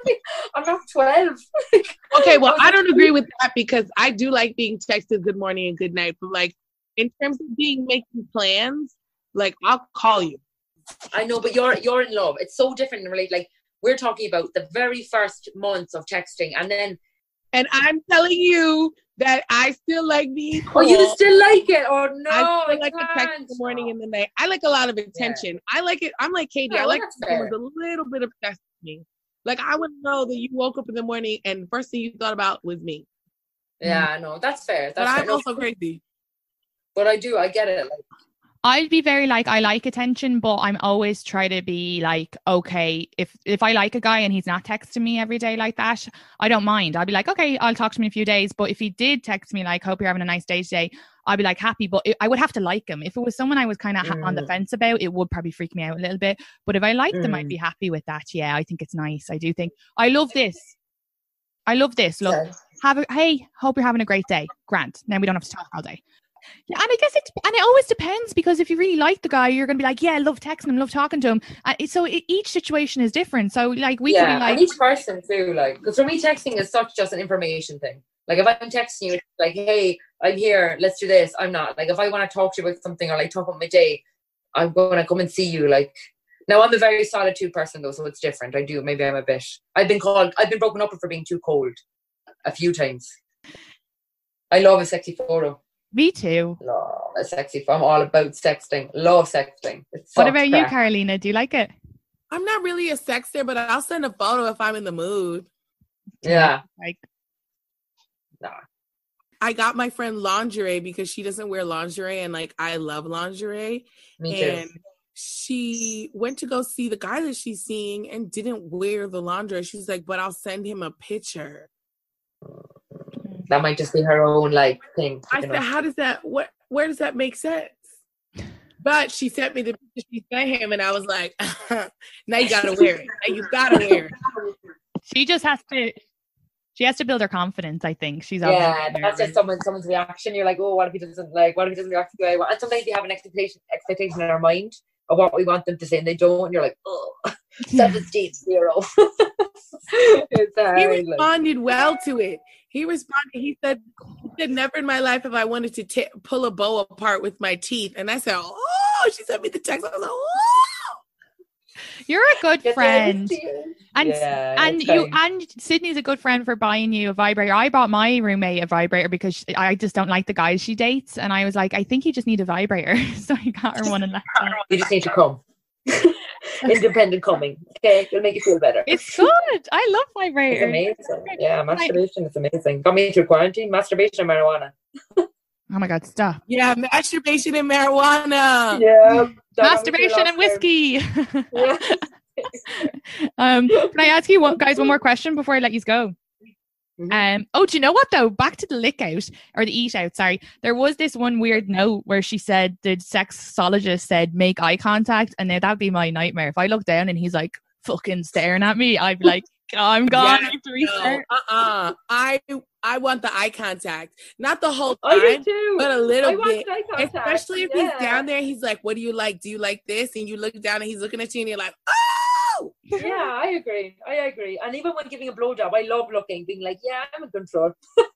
I'm not twelve. Okay, well, was I like, don't agree with that because I do like being texted good morning and good night. But like, in terms of being making plans, like I'll call you. I know, but you're you're in love. It's so different in relate. Like, we're talking about the very first months of texting, and then And I'm telling you that I still like being oh, cool. you still like it? Oh no, I I, still like the text in can't. the morning and the night. I like a lot of attention. I like it. I'm like Katie. Yeah, I well, like that's someone's fair. a little bit obsessed with me. Like I would know that you woke up in the morning and the first thing you thought about was me. Yeah, no, that's fair. But That's fair. I'm No, also crazy. but I do. I get it. Like, I'd be very like, I like attention, but I'm always try to be like, okay, if if I like a guy and he's not texting me every day like that, I don't mind. I'll be like, okay, I'll talk to him in a few days. But if he did text me like, hope you're having a nice day today, I'd be like happy. But it, I would have to like him. If it was someone I was kind of ha- on the Mm. fence about, it would probably freak me out a little bit. But if I liked them, I'd Mm. be happy with that. Yeah, I think it's nice. I do think I love this. I love this. Look, yeah. have a hey, hope you're having a great day. Grant. Now we don't have to talk all day. Yeah, and I guess it and it always depends because if you really like the guy, you're gonna be like, yeah, I love texting him, love talking to him. Uh, it- so it, each situation is different. So like we yeah, could be like, and each person too, like, because for me, texting is such just an information thing. Like, if I'm texting you, it's like, hey, I'm here, let's do this. I'm not. Like, if I want to talk to you about something or like talk about my day, I'm going to come and see you. Like, now I'm a very solitude person though, so it's different. I do. Maybe I'm a bit. I've been called. I've been broken up for being too cold a few times. I love a sexy photo. me too. Love a sexy photo. I'm all about sexting. Love sexting. It's What such about you, crack. Carolina? Do you like it? I'm not really a sexter, but I'll send a photo if I'm in the mood. Yeah. Like, Nah. I got my friend lingerie because she doesn't wear lingerie and like I love lingerie. Me too. And she went to go see the guy that she's seeing and didn't wear the lingerie. She's like, but I'll send him a picture. That might just be her own like thing. I you said, know. how does that, what, where does that make sense? But she sent me the picture she sent him and I was like, now you gotta wear it. Now you gotta wear it. she just has to. She has to build her confidence. I think she's Yeah, obviously that's just nervous. someone someone's reaction. You're like, oh, what if he doesn't like? What if he doesn't react the way I want? And sometimes you have an expectation expectation in our mind of what we want them to say, and they don't. And you're like, oh, self-esteem zero. It's He hard, like, responded well to it. He responded. He said, he said, never in my life have I wanted to t- pull a bow apart with my teeth. And I said, oh, she sent me the text. I was like, oh. You're a good Get friend. down, And yeah, and it's you fine. and Sydney's a good friend for buying you a vibrator. I bought my roommate a vibrator because she- I just don't like the guys she dates, and I was like, I think you just need a vibrator, so I got her one and left it. You just need to come. Independent coming. Okay, it'll make you feel better. It's good. I love It's vibrators. amazing. Yeah, masturbation is amazing. Got me through quarantine. Masturbation and marijuana. Oh my god, stop. Yeah, masturbation and marijuana. Yeah. Masturbation and whiskey. Yeah. um, can I ask you what, guys, one more question before I let you go? Mhm. Um, oh, do you know what though? Back to the lick out or the eat out. Sorry, there was this one weird note where she said the sexologist said make eye contact, and now that'd be my nightmare. If I look down and he's like fucking staring at me, I'd be like, oh, I'm gone. Yeah, I have to restart. No, uh-uh. I I want the eye contact, not the whole I do time, too. but a little I want bit. eye contact. Especially if Yeah. he's down there, he's like, "What do you like? Do you like this?" And you look down, and he's looking at you, and you're like, "Oh." Yeah, I agree. I agree. And even when giving a blowjob, I love looking, being like, yeah, I'm in control.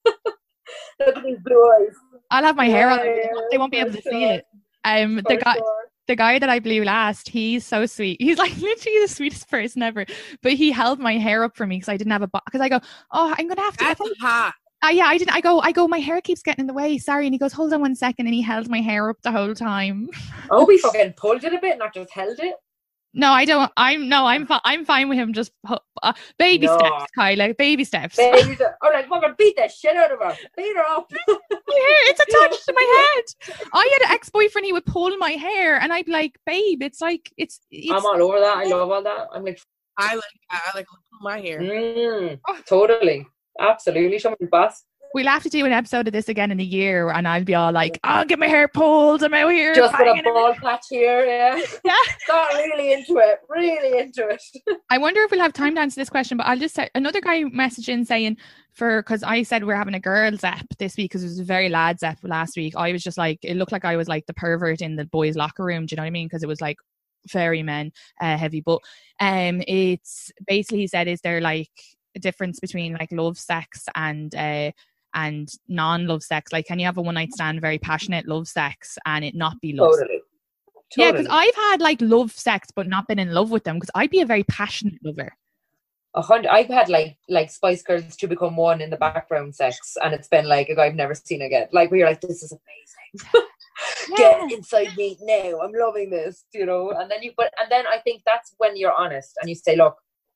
Look at these blue eyes. I'll have my hair on. Yeah, They won't be able for to see sure. it. Um, the For guy. sure. The guy that I blew last, he's so sweet. He's like literally the sweetest person ever. But he held my hair up for me because I didn't have a because I go, oh, I'm gonna have to. That's hot. Uh, yeah, I didn't. I go, I go. My hair keeps getting in the way. Sorry. And he goes, hold on one second, and he held my hair up the whole time. Oh, we fucking pulled it a bit, not just held it. No, I don't. I'm no. I'm fi- I'm fine with him. Just hu- uh, baby No. steps, Kyla. Baby steps. Baby, I'm like, fucking beat the shit out of her. Beat her up. My hair, it's attached to my head. I had an ex-boyfriend. He would pull my hair, and I'd be like, babe, it's like it's. it's I'm all over that. I love all that. I'm like, I like I like my hair. mm, totally. Absolutely. Show me the boss. We'll have to do an episode of this again in a year, and I'll be all like, "I'll get my hair pulled. I'm out here Just with banging a it." ball patch here, yeah. Yeah. Got really into it. Really into it. I wonder if we'll have time to answer this question, but I'll just say another guy messaged in saying for because I said we're having a girls app this week because it was a very lads app last week. I was just like, it looked like I was like the pervert in the boys' locker room. Do you know what I mean? Because it was like very men uh, heavy, but um, it's basically he said, is there like a difference between like love sex and uh and non-love sex? Like, can you have a one-night stand, very passionate love sex, and it not be love sex? Totally. Yeah, Totally. because I've had like love sex but not been in love with them because I'd be a very passionate lover. A hundred. I've had like like Spice Girls to become one in the background sex, and it's been like a guy I've never seen again. Like where you're like, this is amazing. Get inside me now. I'm loving this, you know. And then you, but and then I think that's when you're honest and you say, look,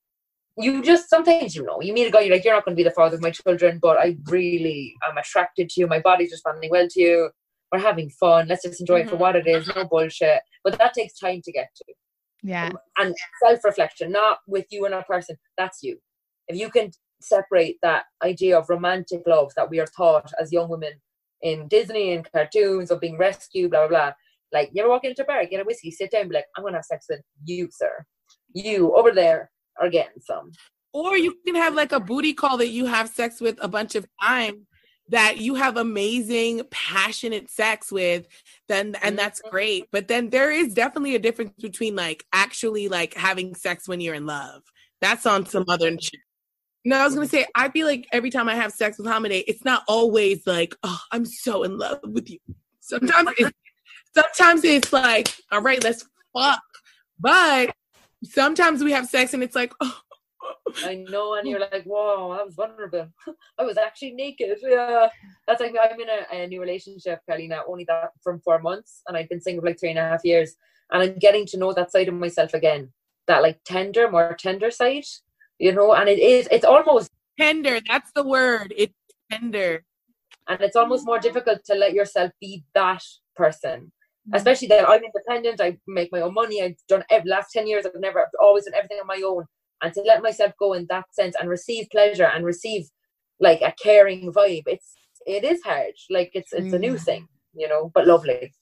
you just sometimes you know you meet a guy, you're like, you're not going to be the father of my children, but I really am attracted to you. My body's responding well to you. We're having fun. Let's just enjoy it for what it is. No bullshit. But that takes time to get to. Yeah. And self-reflection, not with you and a person. That's you. If you can separate that idea of romantic love that we are taught as young women in Disney and cartoons of being rescued, blah, blah, blah. Like, you ever walk into a bar, get a whiskey, sit down, be like, I'm going to have sex with you, sir. You over there are getting some. Or you can have like a booty call that you have sex with a bunch of times that you have amazing, passionate sex with, then and that's great. But then there is definitely a difference between like actually like having sex when you're in love. That's on some other shit. No, I was gonna say, I feel like every time I have sex with Hamide, it's not always like, oh, I'm so in love with you. Sometimes it's sometimes it's like, all right, let's fuck. But sometimes we have sex and it's like, oh. I know, and you're like, whoa, I was vulnerable. I was actually naked. Yeah. That's like, I'm in a, a new relationship, Carolina, only that from four months, and I've been single for like three and a half years, and I'm getting to know that side of myself again, that like tender, more tender side, you know, and it is, it's almost Tender, that's the word. It's tender. and it's almost more difficult to let yourself be that person. Especially that I'm independent, I make my own money, I've done every last ten years, I've never I've always done everything on my own. And to let myself go in that sense and receive pleasure and receive like a caring vibe, it's it is hard. Like it's it's a new thing, you know, but lovely.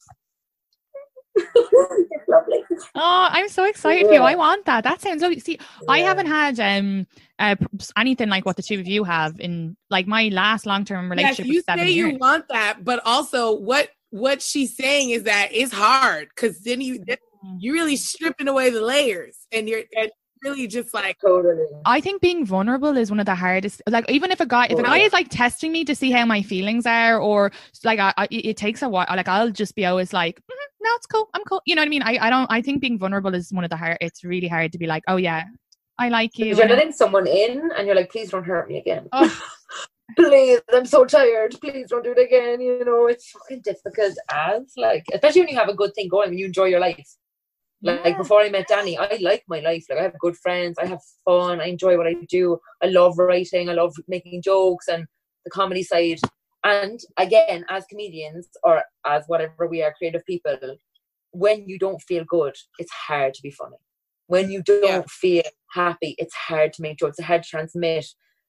It's lovely. Oh, I'm so excited for you. Yeah. I want that. That sounds lovely. See, I Yeah. haven't had um uh, anything like what the two of you have in like my last long-term Yes, relationship you was seven say years. you want that, but also what what she's saying is that it's hard because then you then you're really stripping away the layers and you're and really just like Totally. I think being vulnerable is one of the hardest. Like, even if a guy, if a guy is like testing me to see how my feelings are, or like, I, I it takes a while. Like, I'll just be always like, "Mhm, no, it's cool. I'm cool. You know what I mean? I, I don't, I think being vulnerable is one of the hard, it's really hard to be like, oh yeah, I like you. You're letting someone in and you're like, please don't hurt me again. Oh. Please, I'm so tired. Please don't do it again. You know, it's fucking difficult as like, especially when you have a good thing going, when you enjoy your life. Like yeah. Before I met Danny, I like my life. Like I have good friends. I have fun. I enjoy what I do. I love writing. I love making jokes and the comedy side. And again, as comedians or as whatever we are, creative people, when you don't feel good, it's hard to be funny. When you don't yeah. feel happy, it's hard to make jokes. It's hard to transmit.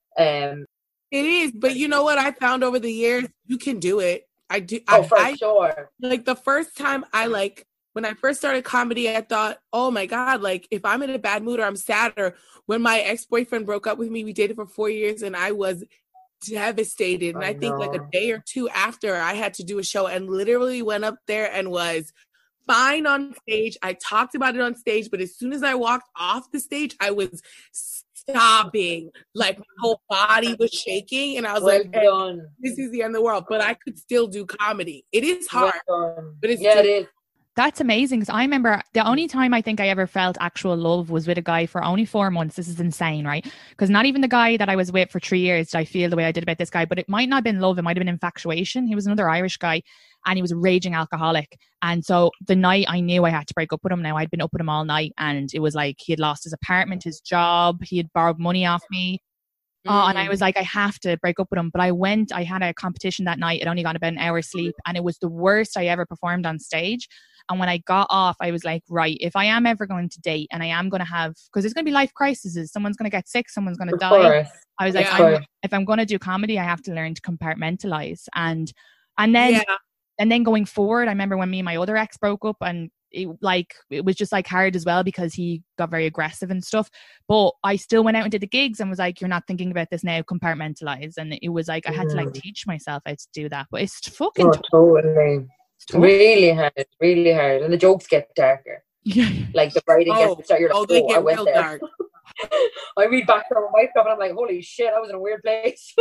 Um, it is, but you know what I found over the years? You can do it. I do. Oh, I, for I, sure. Like the first time I like, when I first started comedy, I thought, oh my God, like if I'm in a bad mood or I'm sad, or when my ex-boyfriend broke up with me, we dated for four years and I was devastated. And I, I think like a day or two after, I had to do a show and literally went up there and was fine on stage. I talked about it on stage, but as soon as I walked off the stage, I was sobbing. Like my whole body was shaking. And I was well like, hey, this is the end of the world. But I could still do comedy. It is hard. Well but it's yeah, just- it is. That's amazing. Because I remember the only time I think I ever felt actual love was with a guy for only four months. This is insane, right? Because not even the guy that I was with for three years did I feel the way I did about this guy. But it might not have been love. It might have been infatuation. He was another Irish guy and he was a raging alcoholic. And so the night I knew I had to break up with him now, I'd been up with him all night. And it was like he had lost his apartment, his job. He had borrowed money off me. Mm. Uh, and I was like, I have to break up with him. But I went, I had a competition that night. I'd only got about an hour's sleep. And it was the worst I ever performed on stage. And when I got off, I was like, right, if I am ever going to date and I am going to have, because there's going to be life crises, someone's going to get sick, someone's going to die. Course. I was like, yeah. I'm, if I'm going to do comedy, I have to learn to compartmentalize. And and then yeah. and then going forward, I remember when me and my other ex broke up, and it, like it was just like hard as well because he got very aggressive and stuff. But I still went out and did the gigs and was like, you're not thinking about this now, compartmentalize. And it was like I had mm. to like teach myself how to do that. But it's fucking oh, tough. Totally. Really hard, really hard. And the jokes get darker. Yeah. Like the writing oh, gets darker. Oh, they oh, get real there. dark. I read back from my stuff and I'm like, holy shit, I was in a weird place.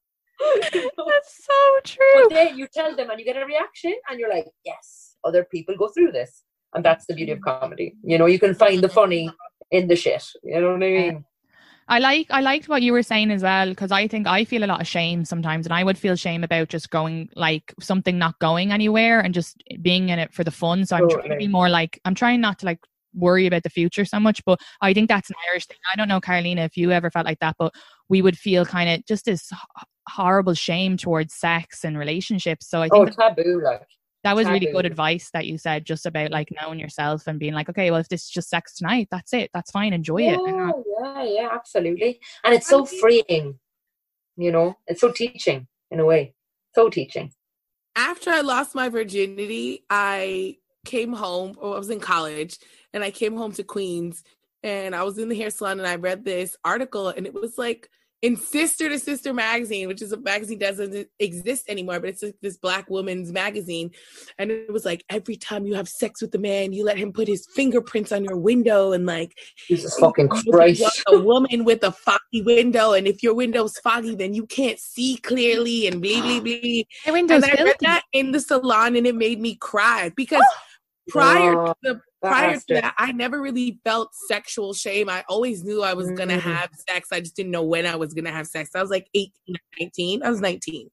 That's so true. But then you tell them and you get a reaction and you're like, yes, other people go through this. And that's the beauty of comedy. You know, you can find the funny in the shit. You know what I mean? I like I liked what you were saying as well, because I think I feel a lot of shame sometimes, and I would feel shame about just going like something not going anywhere and just being in it for the fun. So I'm totally. trying to be more like I'm trying not to like worry about the future so much, but I think that's an Irish thing. I don't know, Carolina, if you ever felt like that, but we would feel kind of just this horrible shame towards sex and relationships. So I think oh that, taboo like that was taboo. really good advice that you said, just about like knowing yourself and being like, okay, well, if this is just sex tonight, that's it, that's fine, enjoy yeah, it. Yeah, yeah, yeah, absolutely. And it's so freeing, you know, it's so teaching in a way, so teaching. After I lost my virginity, I came home, or I was in college, and I came home to Queens, and I was in the hair salon, and I read this article, and it was like in Sister to Sister magazine, which is a magazine that doesn't exist anymore, but it's like this Black woman's magazine. And it was like, every time you have sex with a man, you let him put his fingerprints on your window, and like, Jesus fucking Christ, a woman with a foggy window, and if your window's foggy, then you can't see clearly, and blee blee blee. My window's and I read filthy. that in the salon, and it made me cry because prior oh, to the Prior to that, I never really felt sexual shame. I always knew I was mm-hmm. going to have sex. I just didn't know when I was going to have sex. I was like eighteen, nineteen. I was nineteen.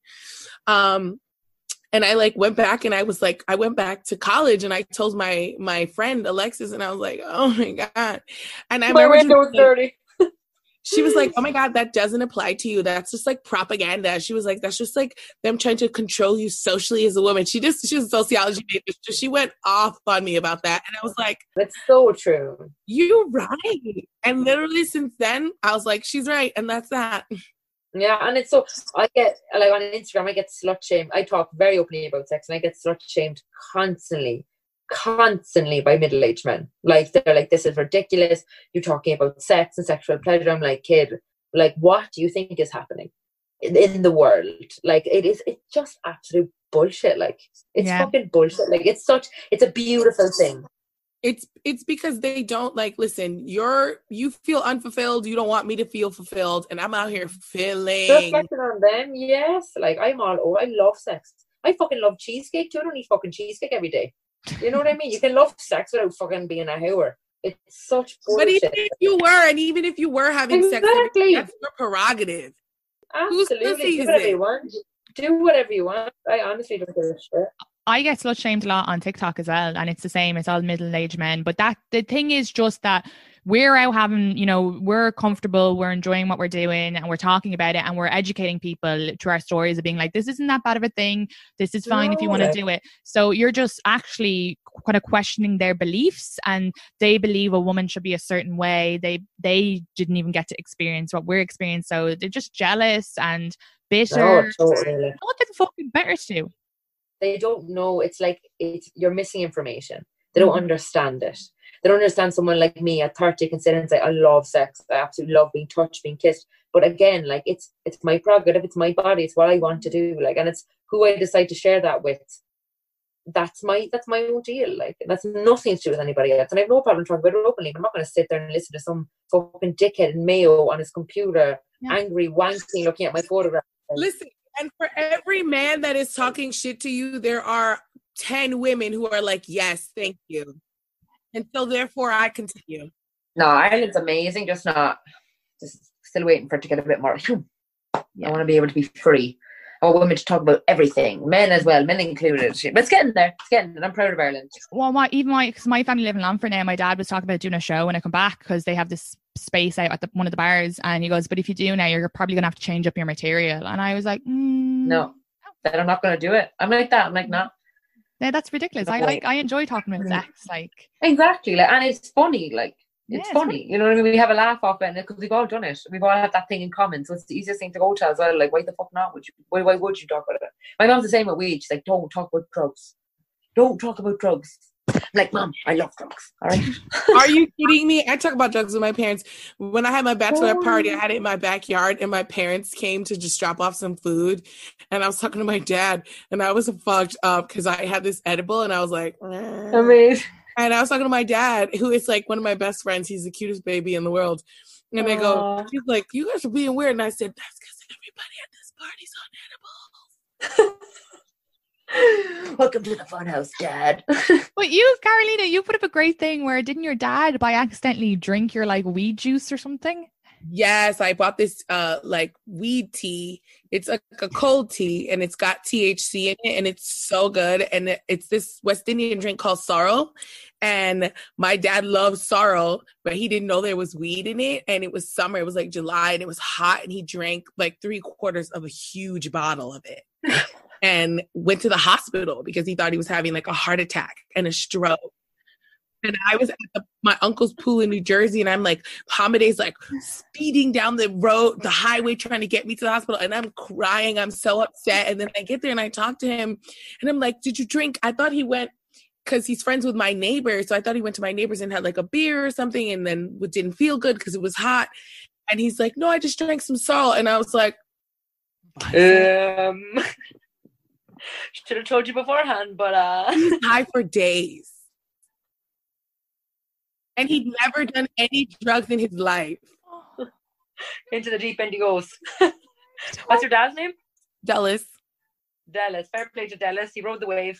Um, and I like went back and I was like, I went back to college and I told my, my friend Alexis, and I was like, oh my God. And I my remember window was dirty. She was like, oh my God, that doesn't apply to you. That's just like propaganda. She was like, that's just like them trying to control you socially as a woman. She just, she's a sociology major. So she went off on me about that. And I was like, that's so true. You're right. And literally since then, I was like, she's right. And that's that. Yeah. And it's so, I get, like on Instagram, I get slut shamed. I talk very openly about sex and I get slut shamed constantly. constantly by middle-aged men. Like they're like, this is ridiculous, you're talking about sex and sexual pleasure. I'm like, kid, like what do you think is happening in, in the world? Like it is, it's just absolute bullshit. Like it's yeah. fucking bullshit. Like it's such, it's a beautiful thing. It's it's because they don't like, listen, you're you feel unfulfilled, you don't want me to feel fulfilled, and I'm out here filling. Reflecting on them, yes. Like I'm all, oh, I love sex. I fucking love cheesecake too. I don't eat fucking cheesecake every day. You know what I mean? You can love sex without fucking being a whore. It's such bullshit. But even if you were, and even if you were having exactly. sex, every, that's your prerogative. Absolutely. Do whatever you want. Do whatever you want. I honestly don't give a shit. I get slut shamed a lot on TikTok as well, and it's the same. It's all middle-aged men. But that the thing is just that we're out having, you know, we're comfortable, we're enjoying what we're doing, and we're talking about it, and we're educating people through our stories of being like, this isn't that bad of a thing. This is fine no, if you want to do it. So you're just actually kind of questioning their beliefs, and they believe a woman should be a certain way. They they didn't even get to experience what we're experiencing, so they're just jealous and bitter. No, totally. What the fucking better to do? They don't know. It's like it's you're missing information. They don't mm-hmm. understand it. They don't understand someone like me at thirty can sit and say, I love sex. I absolutely love being touched, being kissed. But again, like it's it's my prerogative. It's my body. It's what I want to do. Like, and it's who I decide to share that with. That's my that's my own deal. Like, that's nothing to do with anybody else. And I have no problem talking about it openly. I'm not going to sit there and listen to some fucking dickhead in Mayo on his computer, yeah. angry, wanking, looking at my photograph. Listen. And for every man that is talking shit to you, there are ten women who are like, yes, thank you. And so therefore I continue. No, Ireland's amazing, just not, just still waiting for it to get a bit more. Yeah. I want to be able to be free. I want women to talk about everything, men as well, men included. But it's getting there, it's getting there. I'm proud of Ireland. Well, my even my, because my family live in Longford now, my dad was talking about doing a show when I come back because they have this space out at the, one of the bars, and he goes, but if you do now, you're probably gonna have to change up your material. And I was like, mm, no, then I'm not gonna do it. I'm like that. I'm like, no, no, that's ridiculous. I like, I enjoy talking about sex, like exactly, like, and it's funny, like it's, yeah, funny. it's funny, you know what I mean? We have a laugh off it because we've all done it. We've all had that thing in common, so it's the easiest thing to go to as well. Like, why the fuck not? Would you? Why, why would you talk about it? My mom's the same with weed. She's like, don't talk about drugs. Don't talk about drugs. I'm like, Mom, I love drugs. All right. Are you kidding me? I talk about drugs with my parents. When I had my bachelorette party, I had it in my backyard, and my parents came to just drop off some food. And I was talking to my dad, and I was fucked up because I had this edible, and I was like, eh. Amazing. And I was talking to my dad, who is like one of my best friends. He's the cutest baby in the world. And they go, he's like, you guys are being weird. And I said, that's because everybody at this party's on edibles. Welcome to the funhouse, Dad. But you, Carolina, you put up a great thing where didn't your dad by accidentally drink your like weed juice or something? Yes, I bought this uh like weed tea. It's like a cold tea, and it's got T H C in it, and it's so good. And it, it's this West Indian drink called sorrel. And my dad loves sorrel, but he didn't know there was weed in it. And it was summer. It was like July, and it was hot. And he drank like three quarters of a huge bottle of it. And went to the hospital because he thought he was having like a heart attack and a stroke. And I was at the, my uncle's pool in New Jersey, and I'm like, Hamade's like speeding down the road, the highway, trying to get me to the hospital. And I'm crying. I'm so upset. And then I get there and I talk to him, and I'm like, did you drink? I thought he went because he's friends with my neighbor. So I thought he went to my neighbor's and had like a beer or something, and then didn't feel good because it was hot. And he's like, no, I just drank some salt. And I was like, um, should have told you beforehand, but uh, he's high for days. And he'd never done any drugs in his life. Into the deep end he goes. What's your dad's name? Dallas. Dallas. Fair play to Dallas. He rode the wave.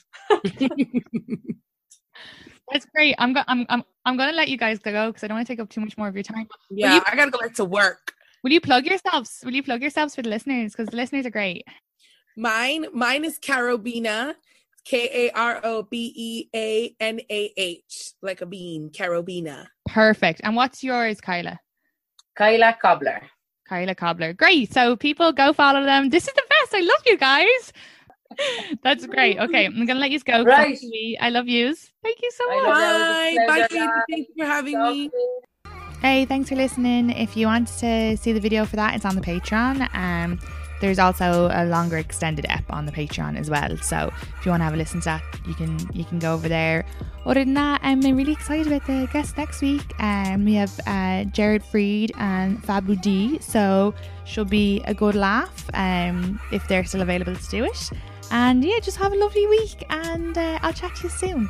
That's great. I'm go- I'm I'm I'm gonna let you guys go because I don't want to take up too much more of your time. Yeah, you- I gotta go back to work. Will you plug yourselves? Will you plug yourselves for the listeners? Because the listeners are great. Mine, mine is Karobina. K A R O B E A N A H, like a bean, Karobina. Perfect. And what's yours, Kyla? Kyla Cobbler. Kyla Cobbler. Great. So people go follow them. This is the best. I love you guys. That's great. Okay, I'm going to let you go. Right. I love yous. Thank you so much. Bye. Bye, Katie. Thank you for having me. Hey, thanks for listening. If you want to see the video for that, it's on the Patreon. Um, There's also a longer extended ep on the Patreon as well. So if you want to have a listen to that, you can you can go over there. Other than that, I'm really excited about the guests next week. Um, we have uh, Jared Freed and Fabu D. So should be a good laugh um, if they're still available to do it. And yeah, just have a lovely week, and uh, I'll chat to you soon.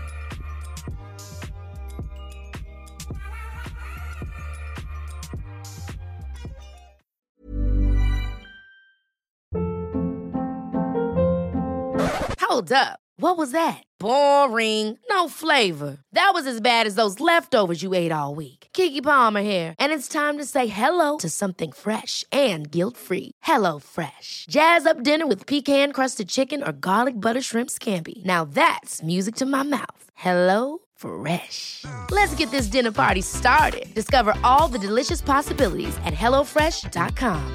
Hold up. What was that? Boring. No flavor. That was as bad as those leftovers you ate all week. Keke Palmer here, and it's time to say hello to something fresh and guilt-free. Hello Fresh. Jazz up dinner with pecan-crusted chicken or garlic butter shrimp scampi. Now that's music to my mouth. Hello Fresh. Let's get this dinner party started. Discover all the delicious possibilities at hello fresh dot com.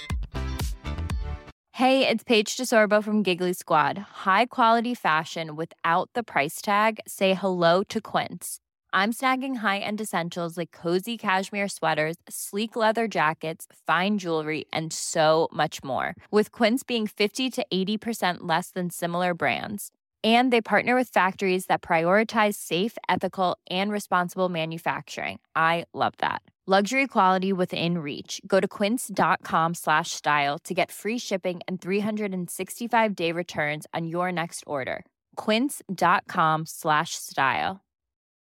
Hey, it's Paige DeSorbo from Giggly Squad. High quality fashion without the price tag. Say hello to Quince. I'm snagging high-end essentials like cozy cashmere sweaters, sleek leather jackets, fine jewelry, and so much more. With Quince being fifty to eighty percent less than similar brands. And they partner with factories that prioritize safe, ethical, and responsible manufacturing. I love that. Luxury quality within reach. Go to quince.com slash style to get free shipping and three sixty-five day returns on your next order. Quince.com slash style.